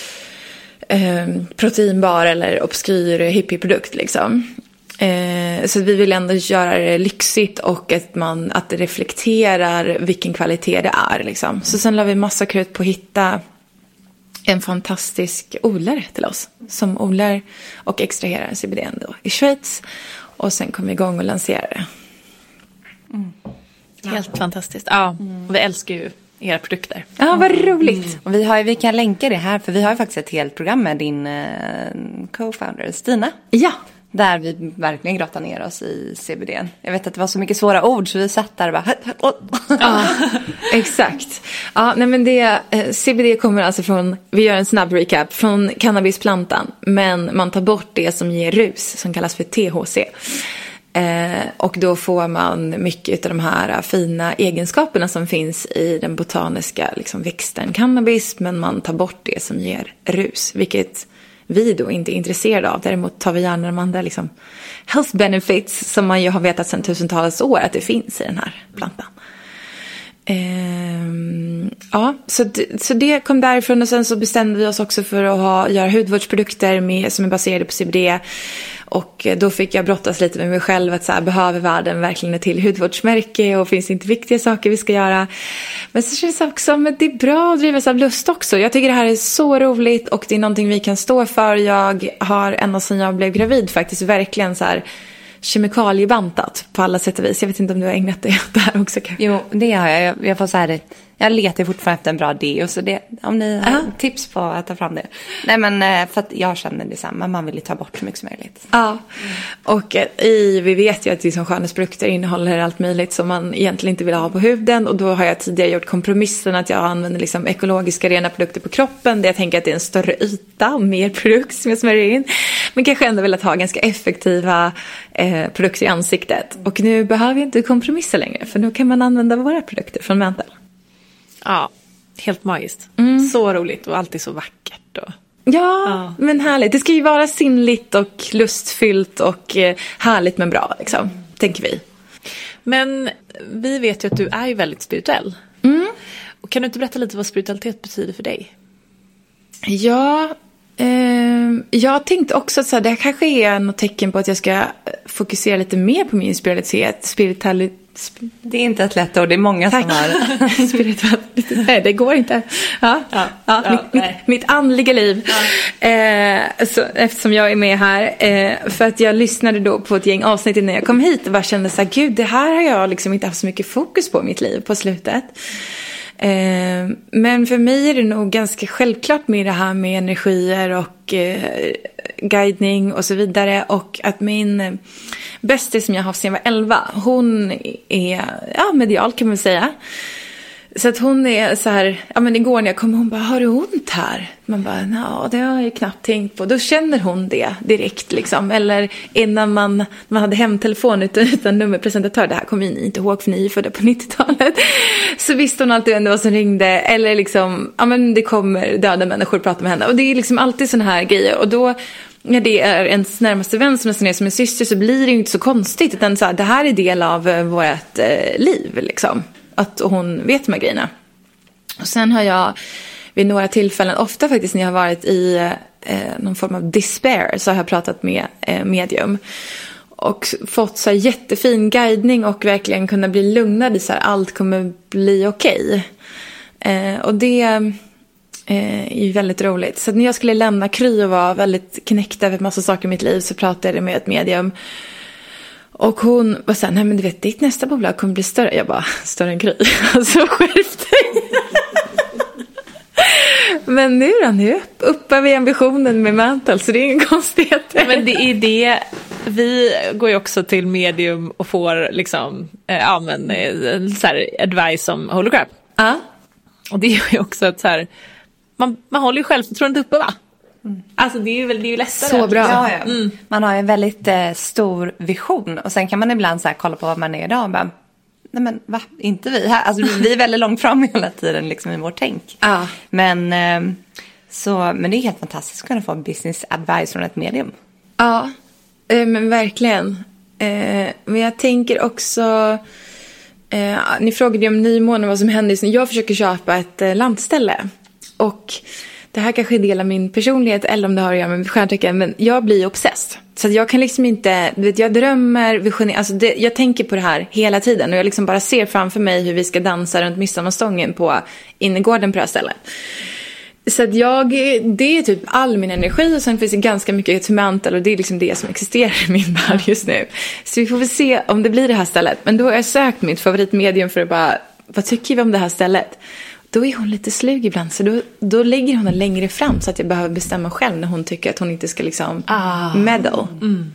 eh, proteinbar eller obskyr hippieprodukt liksom. Eh, så vi vill ändå göra det lyxigt och att, man, att det reflekterar vilken kvalitet det är liksom. Så sen la vi massa krut på att hitta en fantastisk odlare till oss som odlar och extraherar C B D då i Schweiz, och sen kom vi igång och lanserade det.
Mm. Helt ja. Fantastiskt. Ja, mm. Vi älskar ju era produkter.
Ja, vad roligt. Mm.
Och vi, har, vi kan länka det här, för vi har ju faktiskt ett helt program med din uh, co-founder Stina.
Ja.
Där vi verkligen grottar ner oss i C B D. Jag vet att det var så mycket svåra ord så vi satt där och bara...
Ja, exakt. Ja, nej men det, C B D kommer alltså från, vi gör en snabb recap, från cannabisplantan. Men man tar bort det som ger rus, som kallas för T H C. Eh, och då får man mycket av de här fina egenskaperna som finns i den botaniska liksom, växten cannabis, men man tar bort det som ger rus, vilket vi då inte är intresserade av. Däremot tar vi gärna de andra liksom, health benefits som man ju har vetat sedan tusentals år att det finns i den här plantan. Eh, ja, så, d- så det kom därifrån, och sen så bestämde vi oss också för att ha, göra hudvårdsprodukter med, som är baserade på C B D. Och då fick jag brottas lite med mig själv att så här, behöver världen verkligen ett till hudvårdsmärke och finns inte viktiga saker vi ska göra. Men så känns det också att det är bra att drivas av lust också. Jag tycker det här är så roligt och det är någonting vi kan stå för. Jag har ända sedan jag blev gravid faktiskt verkligen så här kemikaliebantat på alla sätt och vis. Jag vet inte om du har ägnat dig åt det här också.
Jo, det har jag. Jag, jag får så här, jag letar fortfarande efter en bra idé. Och så det, om ni har uh-huh. tips på att ta fram det. Nej, men för att jag känner detsamma. Man vill ju ta bort så mycket som möjligt.
Ja, mm. och i, vi vet ju att liksom skönhetsprodukter innehåller allt möjligt som man egentligen inte vill ha på huden. Och då har jag tidigare gjort kompromissen att jag använder liksom ekologiska rena produkter på kroppen. Där jag tänker att det är en större yta och mer produkt som jag smörjer in. Men kanske ändå vill ha ganska effektiva eh, produkter i ansiktet. Och nu behöver jag inte kompromissa längre. För nu kan man använda våra produkter från Mantle.
Ja, helt magiskt.
Mm.
Så roligt och alltid så vackert. Och...
Ja,
ja,
men härligt. Det ska ju vara sinnligt och lustfyllt och eh, härligt men bra, liksom, tänker vi.
Men vi vet ju att du är ju väldigt spirituell.
Mm.
Och kan du inte berätta lite vad spiritualitet betyder för dig?
Ja, Uh, jag tänkte också att så här, det här kanske är något tecken på att jag ska fokusera lite mer på min spiritualitet. Spiritualitet.
Det är inte ett lätt ord, det är många Tack. som har
spiritualitet. Nej, det går inte. Ja, ja, ja, ja mitt, mitt, mitt andliga liv. Ja. Eh, så, eftersom jag är med här. Eh, för att jag lyssnade då på ett gäng avsnitt innan jag kom hit och bara kände så här, gud, det här har jag liksom inte haft så mycket fokus på i mitt liv på slutet. Eh, men för mig är det nog ganska självklart med det här med energier och eh, guidning och så vidare. Och att min eh, bästis som jag har haft sedan jag var elva, hon är ja, medial kan man säga. Så att hon är så här, ja men igår när jag kom hon bara, har du ont här? Man bara, ja det har jag ju knappt tänkt på. Då känner hon det direkt liksom. Eller innan man, man hade hemtelefon utan, utan nummerpresentatör, det här kommer ni inte ihåg för ni är födda på nittiotalet. Så visste hon alltid vem det var som ringde. Eller liksom, ja men det kommer döda människor och pratar med henne. Och det är liksom alltid såna här grejer. Och då, när det är ens närmaste vän som nästan är som en syster så blir det ju inte så konstigt. Utan så här, det här är del av vårt eh, liv liksom. Att hon vet de här grejerna. Och sen har jag vid några tillfällen, ofta faktiskt när jag har varit i eh, någon form av despair, så har jag pratat med eh, medium. Och fått så här jättefin guidning och verkligen kunna bli lugnad i så här, allt kommer bli okej. Eh, och det eh, är ju väldigt roligt. Så när jag skulle lämna Kry och var väldigt knäckt över en massa saker i mitt liv så pratade jag med ett medium. Och hon var så här, nej men du vet, ditt nästa bolag kommer bli större. Jag bara, större än Kry. Alltså skärp dig. Men nu då, nu uppar vi ambitionen med Mantle, så det är ingen konstighet.
Men det är det, vi går ju också till medium och får liksom, eh, ja men eh, så här advice om holy crap.
Ja.
Och det är ju också att så här, man, man håller ju självförtroendet uppe va? Mm. Alltså det är ju, det är ju lättare.
Så bra.
Ja, ja. Mm. Man har en väldigt eh, stor vision. Och sen kan man ibland så här, kolla på vad man är idag och bara, nej men va, inte vi här. Alltså vi är väldigt långt fram hela tiden liksom i vårt tänk.
Ja.
Men, eh, så, men det är helt fantastiskt att kunna få business advice från ett medium.
Ja, eh, men verkligen. Eh, men jag tänker också, eh, ni frågade ju om nymånen, vad som händer just nu. Jag försöker köpa ett eh, landställe. Och det här kanske är en del av min personlighet eller om det har att göra med stjärntecken, men jag blir obsessed. Så jag kan liksom inte, du vet, jag drömmer, visioner, alltså det, jag tänker på det här hela tiden och jag liksom bara ser framför mig hur vi ska dansa runt midsommarstången på innergården på det här stället. Så att jag, det är typ all min energi och sen finns det ganska mycket till Mantle och det är liksom det som existerar i min värld just nu. Så vi får väl se om det blir det här stället. Men då har jag sökt mitt favoritmedium för att bara, vad tycker vi om det här stället? Då är hon lite slug ibland. Så då, då lägger hon den längre fram. Så att jag behöver bestämma själv när hon tycker att hon inte ska liksom
ah.
meddle.
Mm.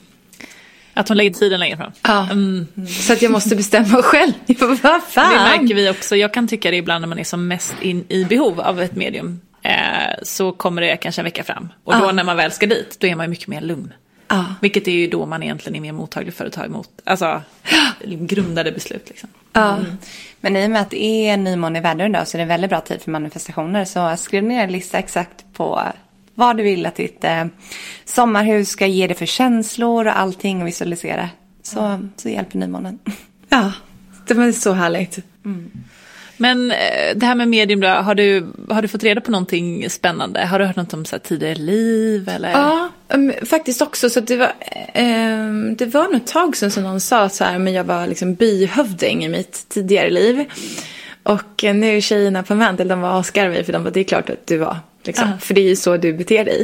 Att hon lägger tiden längre fram.
Ja. Mm. Så att jag måste bestämma själv. Vad fan?
Det märker vi också. Jag kan tycka det ibland när man är som mest in i behov av ett medium. Eh, så kommer det kanske en vecka fram. Och då ah. när man väl ska dit, då är man ju mycket mer lugn.
Ah.
Vilket är ju då man egentligen är mer mottaglig för att ta emot. Alltså grundade beslut liksom.
Ja.
Mm. Men i och med att det är nymåne i vädren då, så är det väldigt bra tid för manifestationer. Så skriv ner en lista exakt på vad du vill att ditt eh, sommarhus ska ge dig för känslor och allting och visualisera. Så, mm. så hjälper nymånen.
Ja, det var så härligt.
Mm. Men det här med medium då, har du, har du fått reda på någonting spännande? Har du hört något om så här, tidigare liv? Eller?
Ja, um, faktiskt också. Så det var, um, det var något tag sedan som någon sa så här, men jag var liksom byhövding i mitt tidigare liv. Och uh, nu tjejerna på Mantle, de var asgarviga för de var, det är klart att du var. Liksom. Uh. För det är ju så du beter dig.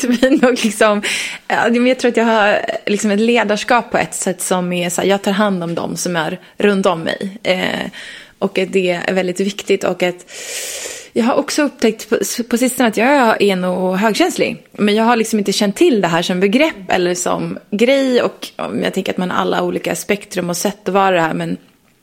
och liksom, uh, jag tror att jag har liksom ett ledarskap på ett sätt som är så här, jag tar hand om dem som är runt om mig. Uh, Och att det är väldigt viktigt. Och att jag har också upptäckt på, på sistone att jag är nog högkänslig. Men jag har liksom inte känt till det här som begrepp eller som grej. Och jag tänker att man har alla olika spektrum och sätt att vara det här. Men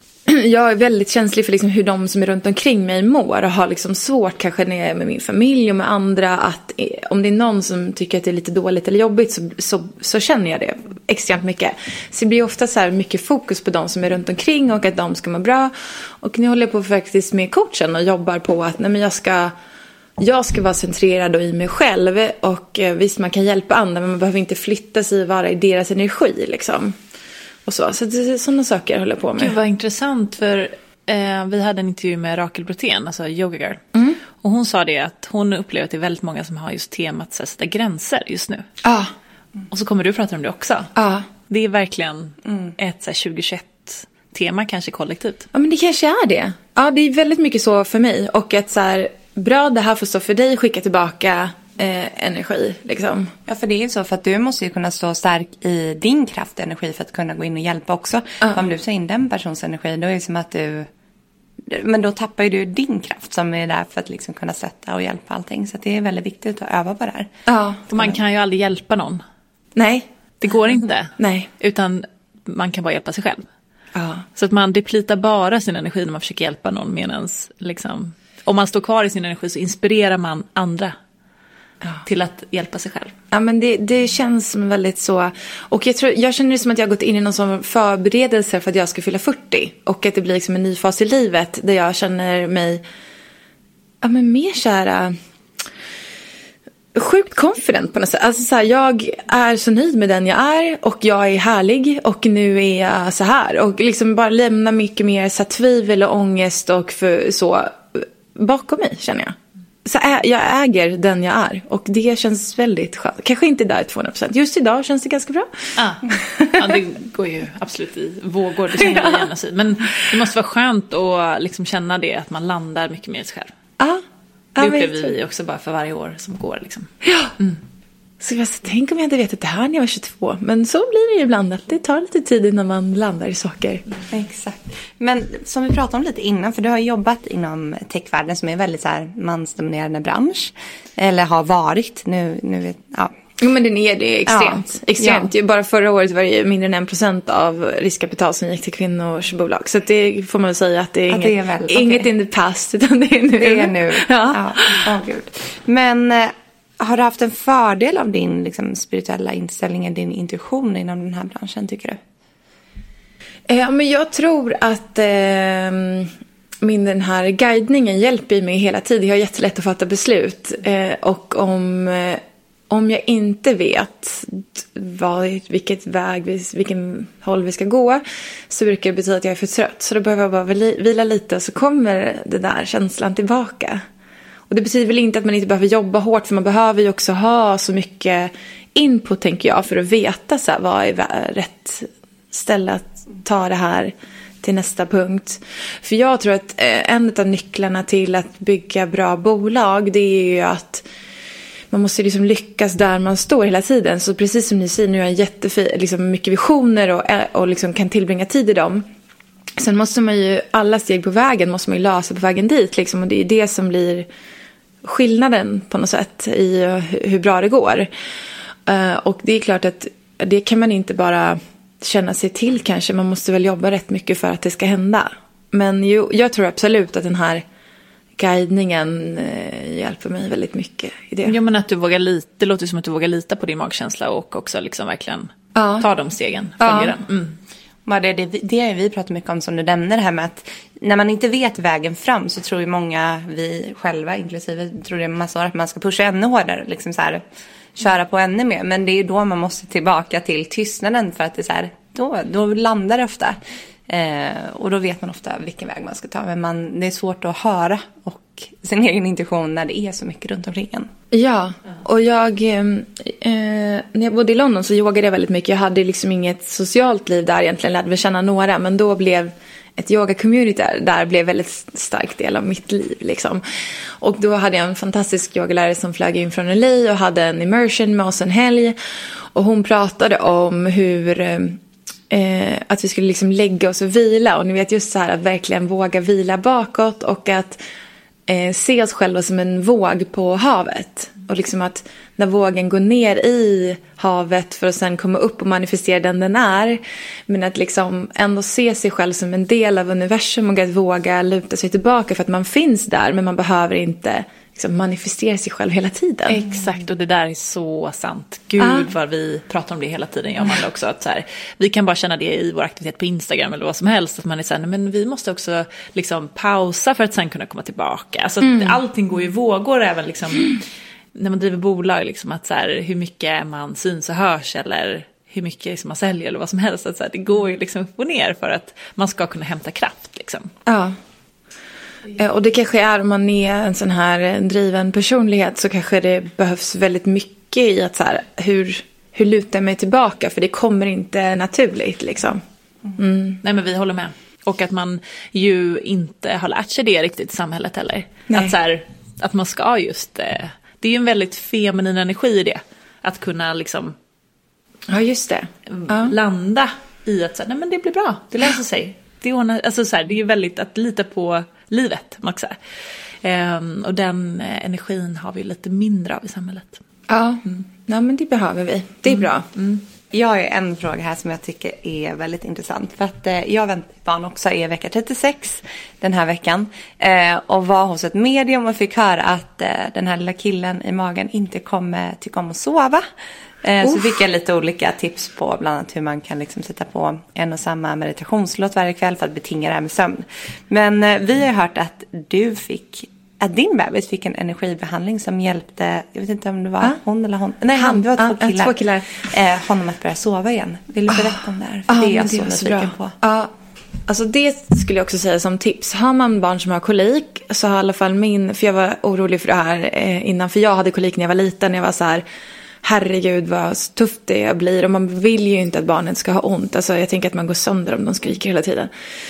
jag är väldigt känslig för liksom hur de som är runt omkring mig mår. Och har liksom svårt kanske när jag är med min familj och med andra. Att om det är någon som tycker att det är lite dåligt eller jobbigt så, så, så känner jag det extremt mycket. Så det blir ofta så här mycket fokus på de som är runt omkring och att de ska må bra. Och nu håller jag på faktiskt med coachen och jobbar på att nej, men jag ska... Jag ska vara centrerad och i mig själv. Och eh, visst man kan hjälpa andra men man behöver inte flytta sig och vara i deras energi liksom. Och så, så det är sådana saker jag håller på med.
Gud vad intressant, för eh, vi hade en intervju med Rakel Brotén, alltså Yoga Girl. Mm. Och hon sa det att hon upplever att det är väldigt många som har just temat att sätta gränser just nu.
Ja. Ah.
Och så kommer du prata om det också.
Ja. Ah.
Det är verkligen mm. ett så här, tjugohundratjugoett-tema kanske kollektivt.
Ja, men det kanske är det. Ja, det är väldigt mycket så för mig. Och att så här, bra, det här får stå för dig, skicka tillbaka eh, energi. Liksom.
Ja, för det är ju så, för att du måste ju kunna stå stark i din kraft och energi för att kunna gå in och hjälpa också. Uh. Om du tar in den persons energi, då är det som att du... Men då tappar ju du din kraft som är där för att liksom kunna sätta och hjälpa allting. Så det är väldigt viktigt att öva på det här.
Ja.
För man kan ju aldrig hjälpa någon.
Nej.
Det går inte.
Nej.
Utan man kan bara hjälpa sig själv.
Ja.
Så att man deplitar bara sin energi när man försöker hjälpa någon. Medans, liksom, om man står kvar i sin energi så inspirerar man andra ja. till att hjälpa sig själv.
Ja, men det, det känns som väldigt så. Och jag, tror, jag känner det som att jag har gått in i någon sån förberedelse för att jag ska fylla fyrtio. Och att det blir liksom en ny fas i livet där jag känner mig ja, men mer kära... Sjukt confident på något sätt. Alltså så här, jag är så nöjd med den jag är och jag är härlig och nu är jag så här. Och liksom bara lämna mycket mer så här, tvivel och ångest och för, så bakom mig, känner jag. Så ä- jag äger den jag är och det känns väldigt skönt. Kanske inte där tvåhundra procent. Just idag känns det ganska bra.
Ah. Ja, det går ju absolut i vågor, det känner vi igen sig. Men det måste vara skönt att liksom känna det, att man landar mycket mer i sig själv.
Ja.
Det upplever vi också bara för varje år som går. Liksom.
Ja. Mm. Så jag tänk om jag hade vetat det här när jag var tjugotvå. Men så blir det ju ibland. Att det tar lite tid innan man landar i saker.
Mm. Exakt. Men som vi pratade om lite innan. För du har jobbat inom techvärlden som är en väldigt så här mansdominerande bransch. Eller har varit. Nu, nu ja.
Jo, men den är det extremt. Ja. extremt. Ja. Bara förra året var det mindre än en procent av riskkapital som gick till kvinnors bolag. Så det får man väl säga att det är,
ja,
inget,
det är väl, okay.
inget in the past, utan det är nu.
Det är nu.
Ja.
Ja. Oh, Gud. Men eh, har du haft en fördel av din liksom, spirituella inställning, din intuition inom den här branschen, tycker du?
Ja, men jag tror att eh, min den här guidningen hjälper mig hela tiden. Jag har jättelätt att fatta beslut. Eh, och om... Eh, Om jag inte vet vad, vilket väg, vilken håll vi ska gå, så brukar det betyda att jag är för trött. Så då behöver jag bara vila lite och så kommer det där känslan tillbaka. Och det betyder väl inte att man inte behöver jobba hårt, för man behöver ju också ha så mycket input, tänker jag, för att veta så här, vad är rätt ställe att ta det här till nästa punkt. För jag tror att en av nycklarna till att bygga bra bolag, det är ju att man måste liksom lyckas där man står hela tiden. Så precis som ni säger, nu har jag jättefin, liksom mycket visioner och, och liksom kan tillbringa tid i dem. Sen måste man ju, alla steg på vägen måste man ju lösa på vägen dit. Liksom, och det är det som blir skillnaden på något sätt i hur bra det går. Uh, och det är klart att det kan man inte bara känna sig till kanske. Man måste väl jobba rätt mycket för att det ska hända. Men ju, jag tror absolut att den här guidningen eh, hjälper mig väldigt mycket i det.
Ja, men att du vågar lita, det låter som att du vågar lita på din magkänsla och också liksom verkligen ja. ta de stegen.
Ja.
Den. Mm.
Ja, det, det, det har vi pratat mycket om, som du nämner, det här med att när man inte vet vägen fram, så tror ju många, vi själva inklusive, tror det är massor att man ska pusha ännu hårdare, liksom så här, köra på ännu mer. Men det är ju då man måste tillbaka till tystnaden, för att det är så här, då, då landar det ofta. Eh, och då vet man ofta vilken väg man ska ta. Men man, det är svårt att höra och sin egen intuition när det är så mycket runt omkring en.
Ja, och jag eh, när jag bodde i London så yogade jag väldigt mycket. Jag hade liksom inget socialt liv där egentligen, lärde mig känna några. Men då blev ett yoga-community där, där blev väldigt stark del av mitt liv liksom. Och då hade jag en fantastisk yogalärare som flög in från L A och hade en immersion med oss en helg. Och hon pratade om hur eh, att vi skulle liksom lägga oss och vila. Och ni vet, just så här att verkligen våga vila bakåt och att eh, se oss själva som en våg på havet. Och liksom att när vågen går ner i havet för att sen komma upp och manifestera den den är. Men att liksom ändå se sig själv som en del av universum och att våga luta sig tillbaka för att man finns där. Men man behöver inte liksom manifestera sig själv hela tiden.
Exakt, och det där är så sant. Gud ah. vad vi pratar om det hela tiden. Jag menar också att så här, vi kan bara känna det i vår aktivitet på Instagram eller vad som helst. Att man är så här, men vi måste också liksom pausa för att sen kunna komma tillbaka. Alltså mm. allting går i vågor även liksom... När man driver bolag, liksom, att så här, hur mycket man syns och hörs eller hur mycket liksom man säljer eller vad som helst. Att så här, det går ju liksom upp och ner för att man ska kunna hämta kraft. Liksom.
Ja. Och det kanske är, om man är en sån här driven personlighet, så kanske det behövs väldigt mycket i att så här, hur, hur lutar jag mig tillbaka? För det kommer inte naturligt liksom. Mm.
Nej, men vi håller med. Och att man ju inte har lärt sig det riktigt i samhället heller. Att, så här, att man ska just, eh, det är ju en väldigt feminin energi i det. Att kunna liksom
ja, just det. Ja.
landa i att så här, nej men det blir bra, det löser sig. Det, ordnar, alltså, så här, det är ju väldigt att lita på livet, man kan säga. Um, och den eh, energin har vi lite mindre av i samhället.
Ja, mm. ja men det behöver vi. Det är mm. bra.
Mm. Jag har en fråga här som jag tycker är väldigt intressant. För att eh, jag väntar barn också i vecka trettiosex den här veckan. Eh, och var hos ett medium och fick höra att eh, den här lilla killen i magen inte kommer tycka om att sova. Eh, så fick jag lite olika tips på bland annat hur man kan liksom sätta på en och samma meditationslåt varje kväll för att betinga det här med sömn. Men eh, vi har hört att du fick... att din bebis fick en energibehandling som hjälpte, jag vet inte om det var ah? hon eller hon. Nej, han, det var två
ah,
killar.
Två killar.
Eh, honom att börja sova igen. Vill du berätta ah, om det här? För
ah,
det är jag så
det
nyfiken på.
Ja, alltså det skulle jag också säga som tips. Har man barn som har kolik, så har i alla fall min, för jag var orolig för det här eh, innan, för jag hade kolik när jag var liten. Jag var så här, herregud vad tufft det blir. Och man vill ju inte att barnet ska ha ont. Alltså jag tänker att man går sönder om de skriker hela tiden.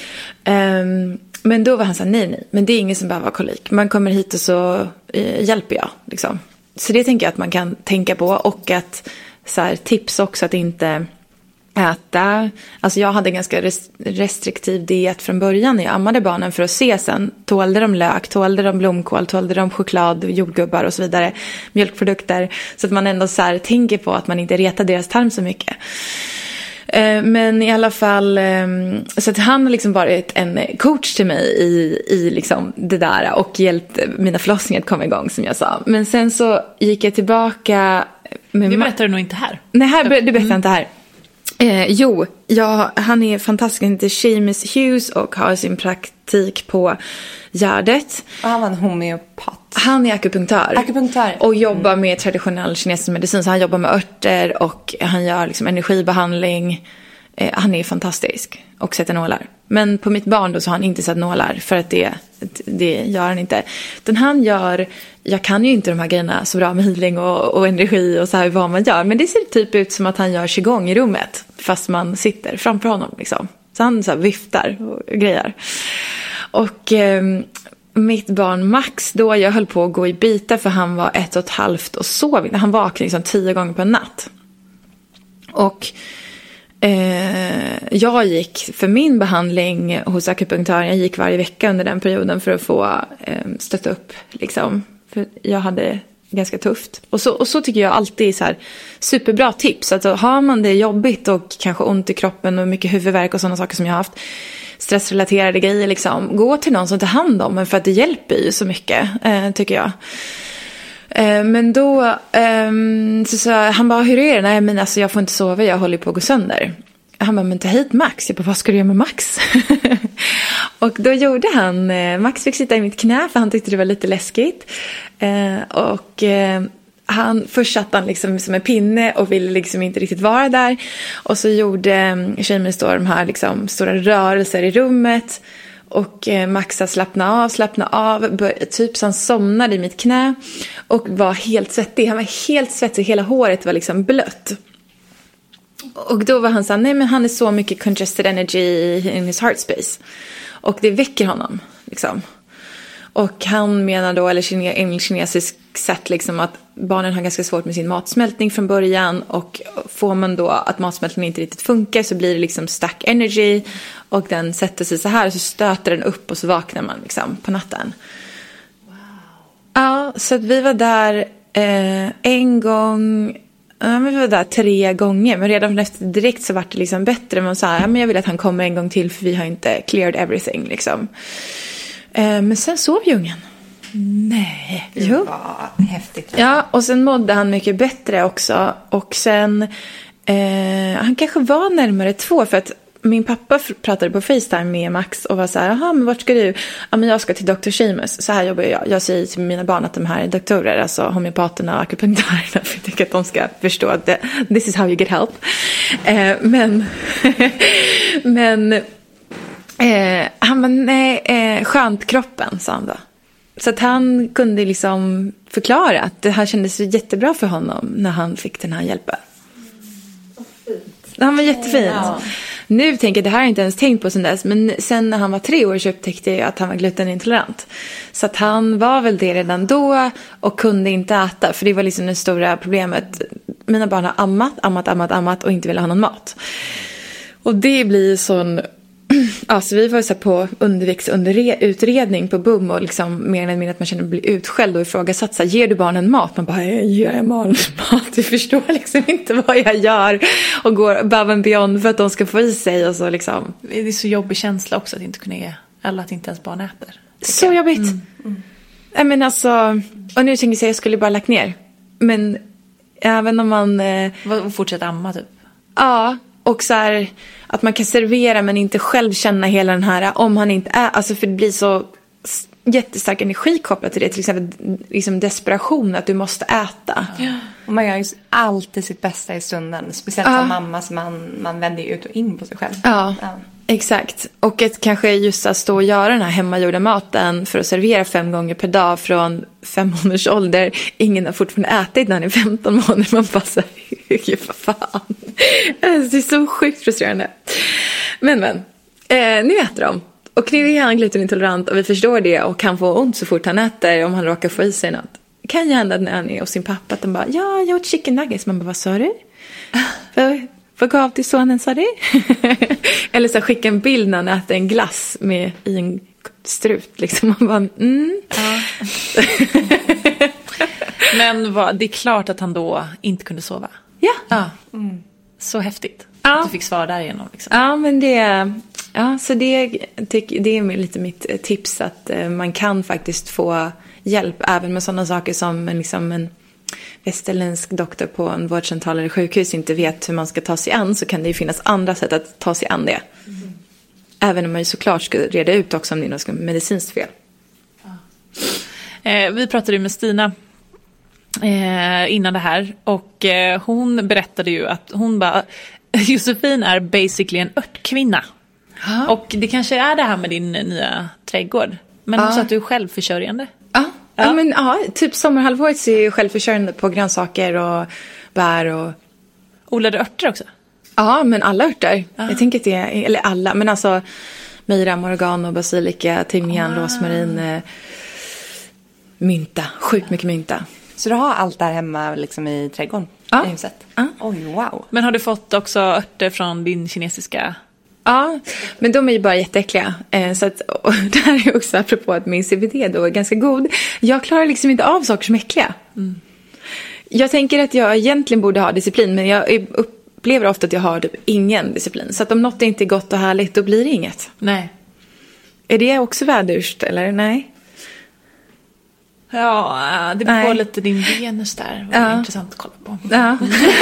Um, Men då var han så här, nej, nej. Men det är ingen som behöver ha kolik. Man kommer hit och så eh, hjälper jag. Liksom. Så det tänker jag att man kan tänka på. Och att så här, tips också att inte äta. Alltså jag hade ganska res- restriktiv diet från början när jag ammade barnen. För att se sen, tålde de lök, tålde de blomkål, tålde de choklad, jordgubbar och så vidare. Mjölkprodukter. Så att man ändå så här, tänker på att man inte retar deras tarm så mycket. Men i alla fall, så att han har liksom varit en coach till mig i, i liksom det där och hjälpt mina förlossningar att komma igång, som jag sa. Men sen så gick jag tillbaka med
det berättar du nog inte här.
Nej, här, det berättar jag inte här. Eh, jo, ja, han är fantastisk. Han heter Seamus Hughes och har sin praktik på Gärdet.
Och han var en homeopat.
Han är akupunktör.
Akupunktör.
Och jobbar mm. med traditionell kinesisk medicin. Så han jobbar med örter och han gör liksom energibehandling. Eh, han är fantastisk. Och sätter nålar. Men på mitt barn då så har han inte sett nålar. För att det, det gör han inte. Den han gör... Jag kan ju inte de här grejerna så bra med healing och, och energi och så här vad man gör. Men det ser typ ut som att han gör qigong i rummet. Fast man sitter framför honom liksom. Så han så här viftar och grejer. Och eh, mitt barn Max då, jag höll på att gå i bitar för han var ett och ett halvt och sov. Han vaknade liksom tio gånger per natt. Och eh, jag gick för min behandling hos akupunktören. Jag gick varje vecka under den perioden för att få eh, stötta upp liksom. För jag hade ganska tufft. Och så, och så tycker jag alltid är så här superbra tips. Alltså har man det jobbigt och kanske ont i kroppen och mycket huvudvärk och sådana saker som jag har haft. Stressrelaterade grejer liksom. Gå till någon som tar hand om en, för att det hjälper ju så mycket eh, tycker jag. Eh, men då eh, så, så han bara, hur är det? Nej men alltså jag får inte sova, jag håller på att gå sönder. Han bara, men ta hit Max. Jag bara, vad ska du göra med Max? Och då gjorde han, Max fick sitta i mitt knä för han tyckte det var lite läskigt. Eh, och eh, han, först satt han liksom som en pinne och ville liksom inte riktigt vara där. Och så gjorde Seamus då de här liksom stora rörelser i rummet. Och eh, Max slappna av, slappna av. Bör, typ så han somnade i mitt knä. Och var helt svettig. Han var helt svettig, hela håret var liksom blött. Och då var han så här, nej men han är så mycket congested energy in his heart space. Och det väcker honom liksom. Och han menar då, eller kine, en kinesisk sätt liksom, att barnen har ganska svårt med sin matsmältning från början. Och får man då att matsmältningen inte riktigt funkar så blir det liksom stuck energy. Och den sätter sig så här och så stöter den upp och så vaknar man liksom på natten. Wow. Ja, så att vi var där eh, en gång... Ja, men vi var där tre gånger. Men redan efter direkt så var det liksom bättre. Man sa, ja, men jag vill att han kommer en gång till. För vi har inte cleared everything liksom. Eh, men sen sov ju ungen.
Nej, det
jo.
var häftigt.
Ja, och sen mådde han mycket bättre också. Och sen, eh, han kanske var närmare två. För att min pappa pratade på FaceTime med Max och var så här, jaha, men vart ska du? Ja, men jag ska till doktor Seamus. Så här jobbar jag. Jag säger till mina barn att de här är doktorer, alltså homeopaterna och akupunktörerna, för jag tycker att de ska förstå att det, this is how you get help. Eh, men men eh, han var nej, eh, skönt kroppen, sa han då. Så att han kunde liksom förklara att det här kändes jättebra för honom när han fick den här hjälpen. Han var jättefin. Ja. Nu tänker jag, det här har jag inte ens tänkt på sen dess. Men sen när han var tre år så upptäckte jag att han var glutenintolerant. Så att han var väl det redan då och kunde inte äta. För det var liksom det stora problemet. Mina barn har ammat, ammat, ammat, ammat och inte ville ha någon mat. Och det blir sån... Alltså vi var så på underväxtutredning på B U M och liksom mer än mindre att man känner att bli utskälld och ifrågasatt. Så här, ger du barnen mat? Man bara, jag ger barnen mat. Du förstår liksom inte vad jag gör och går above and beyond för att de ska få i sig. Och så liksom.
Det är så jobbig känsla också att inte kunna ge, eller att inte ens barn äter.
Så jag. jobbigt. Mm. Mm. Nej, men alltså, och nu tänker jag säga att jag skulle bara lagt ner. Men även om man... Eh,
fortsätta amma typ.
Ja. Och så här, att man kan servera men inte själv känna hela den här, om han inte är, alltså för det blir så jättestark energi kopplat till det, till exempel liksom desperation att du måste äta.
Ja. Och man gör ju alltid sitt bästa i stunden, speciellt som ja. mamma, så man, man vänder ju ut och in på sig själv.
Ja, ja. Exakt. Och att kanske just att stå och göra den här hemmagjorda maten för att servera fem gånger per dag från fem månaders ålder. Ingen har fortfarande ätit när han är femton månader. Man bara så här, vad fan. Det är så sjukt frustrerande. Men men, eh, nu äter de. Och nu är han glutenintolerant och vi förstår det och kan få ont så fort han äter om han råkar få i sig något. Det kan ju hända när han är hos sin pappa att de bara, ja, jag åt chicken nuggets. Man bara, vad sa du? Vad, vad gav till sonen, sa du? Eller så skicka en bild när han äter en glass med i en strut. Liksom. Man bara, mm.
Ja. Men vad, det är klart att han då inte kunde sova.
Ja.
Ja. Mm. Så häftigt.
Ja.
Att du fick svar därigenom. Liksom.
Ja, men det, ja, så det, det är lite mitt tips att man kan faktiskt få hjälp även med sådana saker som liksom en västerländsk doktor på en vårdcentral eller sjukhus inte vet hur man ska ta sig an, så kan det ju finnas andra sätt att ta sig an det. Mm. Även om man ju såklart ska reda ut också om det är något medicinskt fel.
Ja. Eh, vi pratade ju med Stina eh, innan det här och eh, hon berättade ju att hon bara, Josefin är basically en örtkvinna. Ha. Och det kanske är det här med din nya trädgård. Men hon sa att du är självförsörjande.
Ja. Ja. Ja, men, ja, typ sommarhalvåret så är jag självförsörjande på grönsaker och bär och...
Odlar du örter också?
Ja, men alla örter. Ah. Jag tänker att det är, eller alla, men alltså mejram, oregano, basilika, timjan, ah. rosmarin, eh, mynta, sjukt mycket mynta.
Så du har allt där hemma liksom i trädgården,
ah.
i huset?
Ah.
Oj, wow.
Men har du fått också örter från din kinesiska...
Ja, men de är ju bara jätteäckliga. Eh, så att, och det här är också apropå att min C B D då är ganska god. Jag klarar liksom inte av saker som är äckliga. Mm. Jag tänker att jag egentligen borde ha disciplin, men jag upplever ofta att jag har typ ingen disciplin. Så att om något inte är gott och härligt, då blir det inget.
Nej.
Är det också vädurst, eller? Nej.
Ja, det beror på lite din Venus där. Det var ja. intressant att kolla på.
Ja.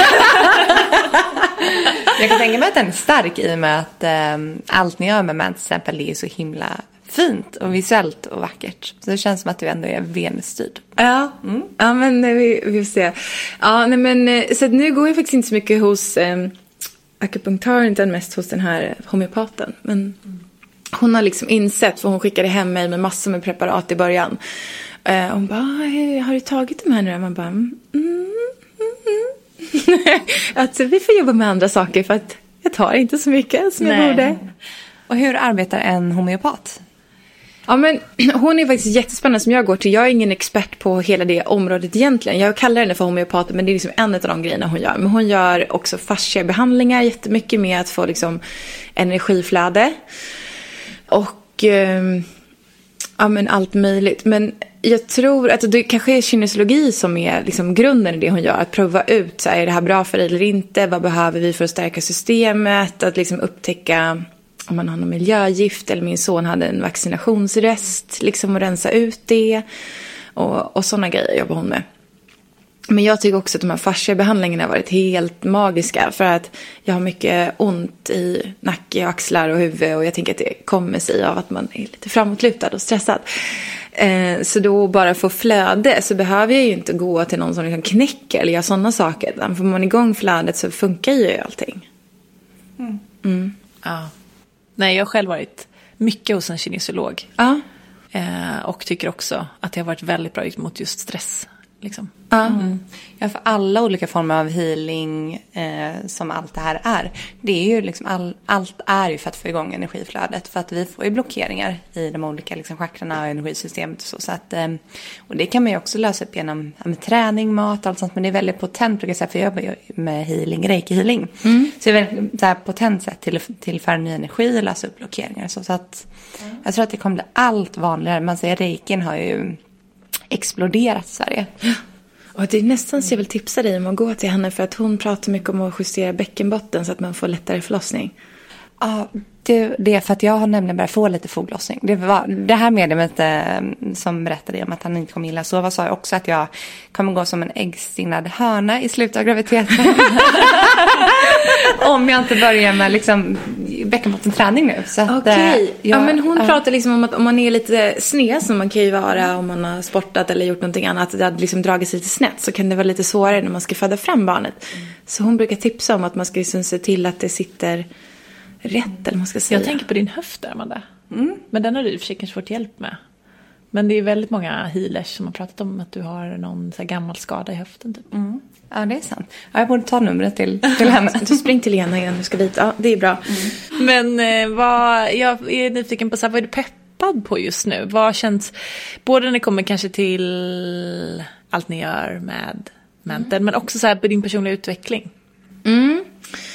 Jag kan tänka mig att den är stark i och med att um, allt ni gör med män till exempel är så himla fint och visuellt och vackert. Så det känns som att du ändå är Venus-styrd.
Ja, mm. ja men vi, vi får se. Ja, nej, men, så nu går jag faktiskt inte så mycket hos um, akupunktören utan mest hos den här homeopaten. Men mm. hon har liksom insett, för hon skickade hem mig med massor med preparat i början. Uh, hon bara, har du tagit de här nu? Man bara, mm, mm, mm. Alltså, vi får jobba med andra saker för att jag tar inte så mycket som Nej. jag borde.
Och hur arbetar en homeopat?
Ja, men hon är faktiskt jättespännande som jag går till. Jag är ingen expert på hela det området egentligen. Jag kallar henne för homeopat, men det är liksom en av de grejerna hon gör. Men hon gör också fasciabehandlingar jättemycket med att få liksom energiflöde. Och eh, ja, men allt möjligt. Men jag tror att det kanske är kinesiologi som är liksom grunden i det hon gör. Att prova ut, så här, är det här bra för dig eller inte? Vad behöver vi för att stärka systemet? Att liksom upptäcka om man har någon miljögift. Eller min son hade en vaccinationsrest. Liksom att rensa ut det. Och, och sådana grejer jobbar hon med. Men jag tycker också att de här fasciabehandlingarna har varit helt magiska. För att jag har mycket ont i nacke och axlar och huvud. Och jag tänker att det kommer sig av att man är lite framåtlutad och stressad. Eh, så då bara få flöde så behöver jag ju inte gå till någon som liksom knäcker eller gör sådana saker. Men får man igång flödet så funkar ju allting.
Mm.
Mm.
Ja. Nej, jag har själv varit mycket hos en kinesolog.
Ja.
Eh, och tycker också att det har varit väldigt bra mot just stress. Liksom.
Ja. Mm. Ja, för alla olika former av healing eh, som allt det här är. Det är ju liksom all, allt är ju för att få igång energiflödet. För att vi får ju blockeringar i de olika liksom, chakrarna och energisystemet. Och, så, så att, eh, och det kan man ju också lösa upp genom med träning, mat och allt sånt. Men det är väldigt potent, brukar jag säga, för jag jobbar ju med healing, reiki-healing. Mm. Så det är väldigt så här, potent sätt till att tillföra ny energi och lösa upp blockeringar. Så, så att mm. jag tror att det kommer bli allt vanligare. Man säger reikin har ju exploderat i Sverige.
Och det är nästan så jag vill tipsa dig om att gå till henne för att hon pratar mycket om att justera bäckenbotten så att man får lättare förlossning.
Ja, det, det är för att jag har nämligen börjat få lite foglossning. Det, var, det här mediumet eh, som berättade om att han inte kommer illa sova sa jag också att jag kommer gå som en äggstinnad hörna i slutet av graviditeten. Om jag inte börjar med liksom bäckenbottenträning nu.
Okej, okay. ja, men hon äh, pratar liksom om att om man är lite sned som man kan ju vara om man har sportat eller gjort någonting annat, det hade liksom dragit sig lite snett så kan det vara lite svårare när man ska föda fram barnet. Mm. Så hon brukar tipsa om att man ska liksom se till att det sitter rätt eller man ska säga.
Jag tänker på din höft där, Amanda. Mm. Men den har du i och för sig kanske fått hjälp med. Men det är väldigt många healers som har pratat om att du har någon så här gammal skada i höften typ.
Mm. Ja, det är sant. Ja, jag borde ta numret till, till henne.
Du spring till Lena igen, du ska dit. Ja, det är bra.
Mm. Men eh, vad, jag är nyfiken på så här, vad är du peppad på just nu? Vad känns, både när det kommer kanske till allt ni gör med mental, mm. men också så här på din personliga utveckling?
Mm.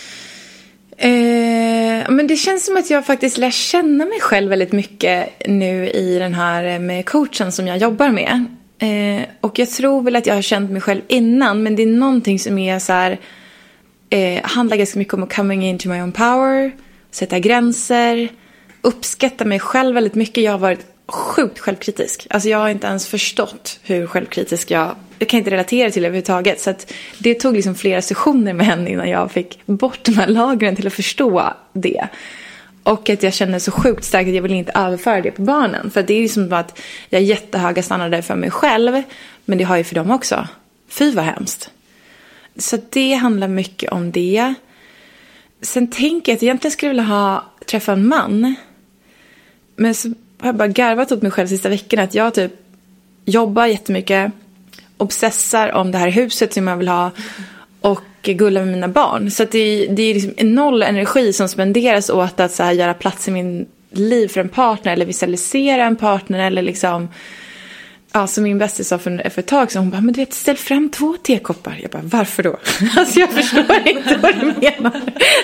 Eh, men det känns som att jag faktiskt lär känna mig själv väldigt mycket nu i den här med coachen som jag jobbar med. Eh, och jag tror väl att jag har känt mig själv innan, men det är någonting som är så här, eh, handlar ganska mycket om att coming into my own power, sätta gränser, uppskatta mig själv väldigt mycket. Jag har varit sjukt självkritisk. Alltså jag har inte ens förstått hur självkritisk jag, jag kan inte relatera till det överhuvudtaget. Så att det tog liksom flera sessioner med henne innan jag fick bort de här lagren till att förstå det. Och att jag känner så sjukt starkt att jag vill inte överföra det på barnen. För det är liksom bara att jag har jättehöga standarder för mig själv. Men det har ju för dem också. Fy vad hemskt. Så det handlar mycket om det. Sen tänker jag att jag egentligen skulle vilja ha, träffa en man. Men så har jag bara garvat åt mig själv sista veckorna. Att jag typ jobbar jättemycket. Obsessar om det här huset som jag vill ha. Och gulla med mina barn. Så att det, det är liksom en noll energi som spenderas åt att så här, göra plats i min liv för en partner. Eller visualisera en partner. Eller liksom, ja, som min bästis sa för, för ett tag. Så hon bara, men du vet, ställ fram två tekoppar. Jag bara, varför då? Alltså jag förstår inte vad du menar.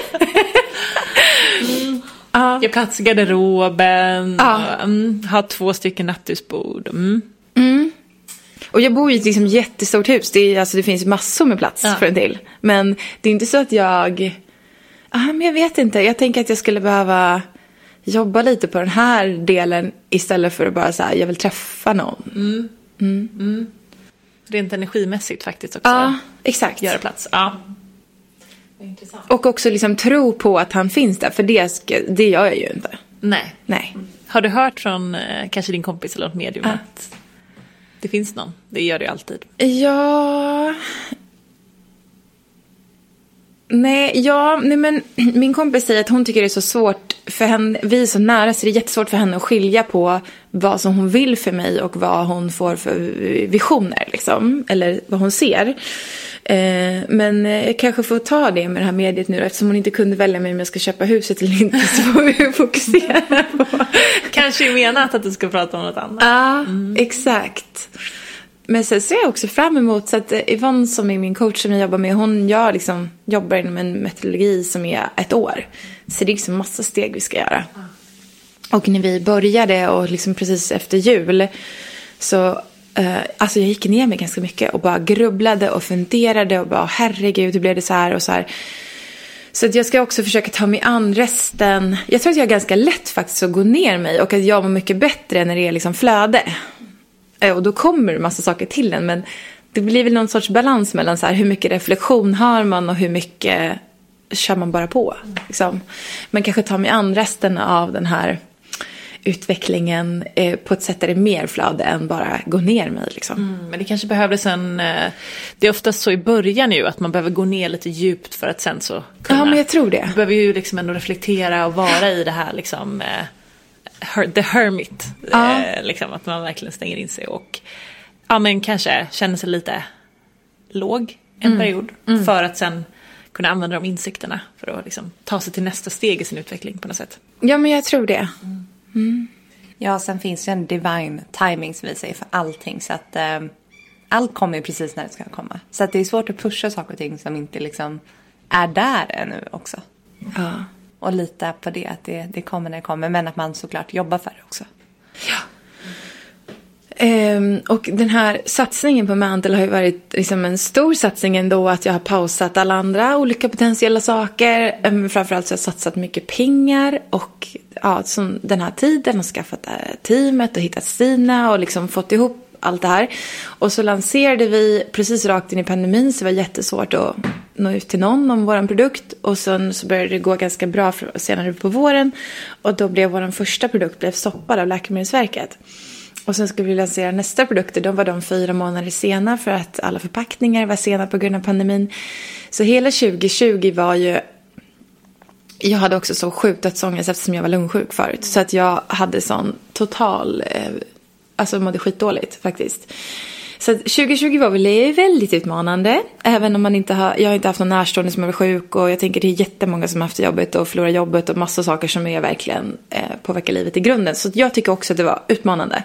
mm. Ja. Ge plats i garderoben.
Ja.
Och, mm, ha två stycken nattduksbord. Mm.
Mm. Och jag bor i ett liksom jättestort hus. Det, är, alltså, det finns massor med plats ja. för en till. Men det är inte så att jag... Ah, men jag vet inte. Jag tänker att jag skulle behöva jobba lite på den här delen istället för att bara säga jag vill träffa någon.
Mm.
Mm.
Mm. Rent energimässigt faktiskt också.
Ja, exakt.
Göra plats. Ja.
Och också liksom tro på att han finns där. För det, ska, det gör jag ju inte.
Nej.
Nej.
Har du hört från eh, kanske din kompis eller något medium
ja.
att det finns någon? Det gör det ju alltid.
Ja... Nej, ja, nej men min kompis säger att hon tycker det är så svårt för henne, vi är så nära så det är jättesvårt för henne att skilja på vad som hon vill för mig och vad hon får för visioner liksom, eller vad hon ser. Eh, men jag kanske får ta det med det här mediet nu då, eftersom hon inte kunde välja mig om jag ska köpa huset eller inte, så får vi fokusera på.
Kanske är menat att du ska prata om något annat.
Ja, mm. exakt. Men sen ser jag också fram emot så att Yvonne som är min coach som jag jobbar med, hon gör liksom, jobbar inom en metodologi som är ett år. Så det är liksom massa steg vi ska göra. Och när vi började och liksom precis efter jul så eh, alltså jag gick ner mig ganska mycket och bara grubblade och funderade och bara herregud hur blev det så här och så här. Så att jag ska också försöka ta mig an resten. Jag tror att jag är ganska lätt faktiskt att gå ner mig och att jag mår mycket bättre när det är liksom flöde. Och då kommer det massa saker till en. Men det blir väl någon sorts balans mellan så här, hur mycket reflektion har man och hur mycket kör man bara på. Liksom. Men kanske ta mig an resten av den här utvecklingen eh, på ett sätt där det är mer flöde än bara gå ner mig. Liksom.
Mm, men det kanske behövdes en... Eh, det är oftast så i början ju att man behöver gå ner lite djupt för att sen så kunna...
Ja, men jag tror det.
Du behöver ju liksom ändå reflektera och vara i det här liksom... Eh, her, the hermit.
Ja.
Eh, liksom, att man verkligen stänger in sig och ja, men kanske känner sig lite låg en
mm.
period.
Mm.
För att sen kunna använda de insikterna för att liksom, ta sig till nästa steg i sin utveckling på något sätt.
Ja, men jag tror det.
Mm.
Mm.
Ja, sen finns det en divine timing som vi säger för allting. Så att eh, allt kommer ju precis när det ska komma. Så att det är svårt att pusha saker och ting som inte liksom är där ännu också.
Ja.
Och lita på det, att det, det kommer när det kommer. Men att man såklart jobbar för det också.
Ja. Um, och den här satsningen på Mantle har ju varit liksom en stor satsning ändå. Att jag har pausat alla andra olika potentiella saker. Um, framförallt så har jag satsat mycket pengar. Och ja, som den här tiden har skaffat teamet och hittat Stina. Och liksom fått ihop allt det här. Och så lanserade vi precis rakt in i pandemin. Så det var jättesvårt att nå ut till någon om vår produkt. Och sen så började det gå ganska bra senare på våren. Och då blev vår första produkt blev stoppad av Läkemedelsverket. Och sen skulle vi lansera nästa produkter. De var de fyra månader sena för att alla förpackningar var sena på grund av pandemin. Så hela tjugo tjugo var ju... Jag hade också så sjukt dödsångest eftersom jag var lungsjuk förut. Så att jag hade sån total... Eh, alltså mådde skitdåligt faktiskt. Så att tjugo tjugo var väl väldigt utmanande. Även om man inte har... Jag har inte haft någon närstående som är sjuk. Och jag tänker det är jättemånga som har haft jobbet och förlorat jobbet. Och massa saker som är verkligen eh, påverkar livet i grunden. Så jag tycker också att det var utmanande.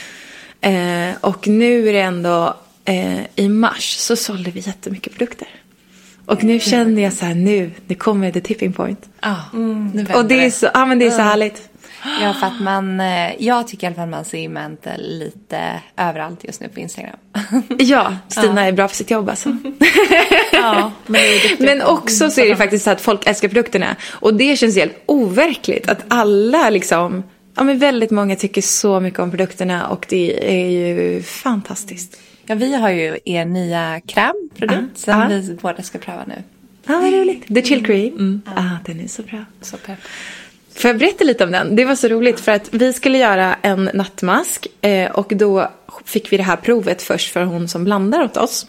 Eh, och nu är det ändå... Eh, I mars så sålde vi jättemycket produkter. Och nu känner jag så här, nu, det kommer the tipping point.
Ah, mm,
och det är så, ja, men det är så härligt.
Ja, för att man, jag tycker i alla fall man ser Mantle lite överallt just nu på Instagram.
Ja, Stina ja. är bra för sitt jobb alltså.
Ja, men,
men också så är det faktiskt så att folk älskar produkterna. Och det känns helt overkligt att alla liksom, ja men väldigt många tycker så mycket om produkterna och det är ju fantastiskt.
Ja, vi har ju er nya krämprodukt uh, som uh. vi båda ska pröva nu.
Ja, ah, vad roligt. The Chill Cream.
Mm.
Ah, den är så bra.
Så pepp.
Får jag berätta lite om den? Det var så roligt för att vi skulle göra en nattmask eh, och då fick vi det här provet först för hon som blandar åt oss.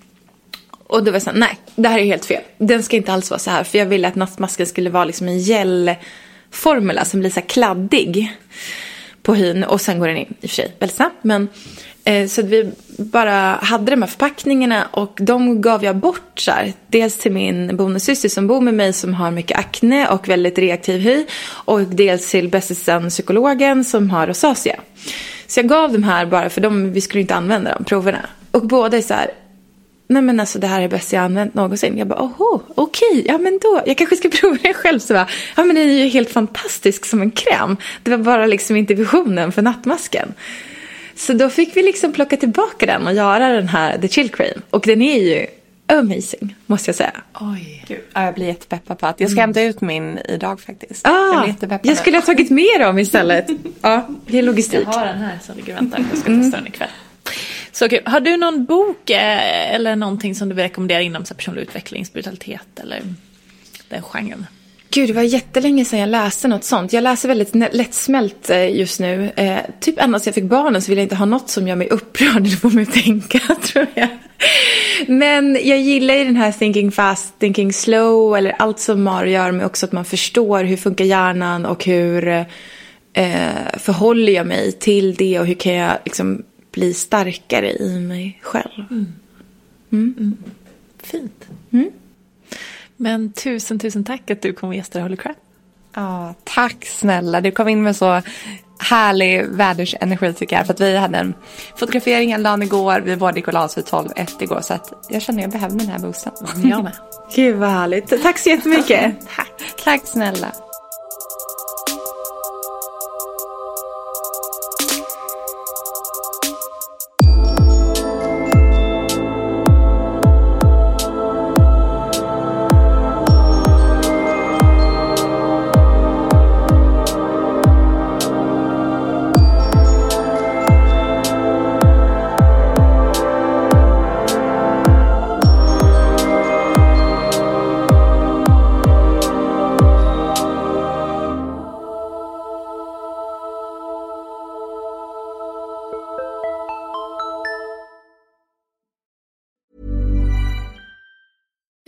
Och då var jag så här, nej, det här är helt fel. Den ska inte alls vara så här för jag ville att nattmasken skulle vara liksom en gelformula som blir så här kladdig på hyn och sen går den in i och för sig väldigt snabbt. Men eh, så att vi bara hade de här förpackningarna och de gav jag bort så här. Dels till min bonussyster som bor med mig som har mycket akne och väldigt reaktiv hy. Och dels till bästisar psykologen som har rosacea. Så jag gav de här bara för de, vi skulle inte använda de proverna. Och båda är så här, nej men alltså det här är bäst jag använt någonsin. Jag bara, oho, okej, okay, ja men då, jag kanske ska prova det själv. Så bara, ja men den är ju helt fantastisk som en kräm. Det var bara liksom inte visionen för nattmasken. Så då fick vi liksom plocka tillbaka den och göra den här The Chill Cream. Och den är ju amazing, måste jag säga.
Oj, Gud. Ja, jag blir jättepeppad på att jag ska hämta ut min idag faktiskt.
Ah,
jag blir jättepeppad.
Jag skulle ha tagit med dem istället. Ja, det är logistik.
Jag har den här som ligger och väntar. Jag ska testa den ikväll. Så kul. Har du någon bok eh, eller någonting som du vill rekommendera inom så här, personlig utveckling, spiritualitet eller den genren?
Gud, det var jättelänge sedan jag läste något sånt. Jag läser väldigt lättsmält just nu. Eh, typ ända sedan jag fick barnen så vill jag inte ha något som gör mig upprörd eller får mig att tänka, tror jag. Men jag gillar ju den här thinking fast, thinking slow eller allt som Mar gör med också att man förstår hur funkar hjärnan och hur eh, förhåller jag mig till det och hur kan jag liksom bli starkare i mig själv. Mm.
Mm. Mm. Fint. Mm. Men tusen, tusen tack att du kom och gästade Holy Crap.
Ja, tack snälla. Du kom in med så härlig vädersenergi tycker jag. För att vi hade en fotografering en dag igår. Vi var i Golans vid tolv ett igår. Så att jag känner att jag behöver den här boosten.
Jag med.
Gud vad härligt. Tack så jättemycket.
Tack. Tack snälla.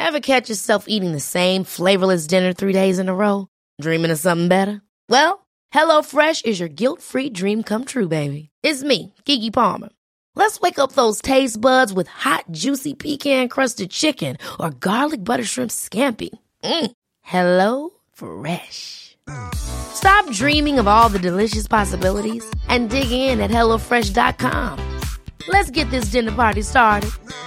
Ever catch yourself eating the same flavorless dinner three days in a row? Dreaming of something better? Well, HelloFresh is your guilt-free dream come true, baby. It's me, Keke Palmer. Let's wake up those taste buds with hot, juicy pecan-crusted chicken or garlic butter shrimp scampi. Mm. Hello Fresh. Stop dreaming of all the delicious possibilities and dig in at hello fresh dot com. Let's get this dinner party started.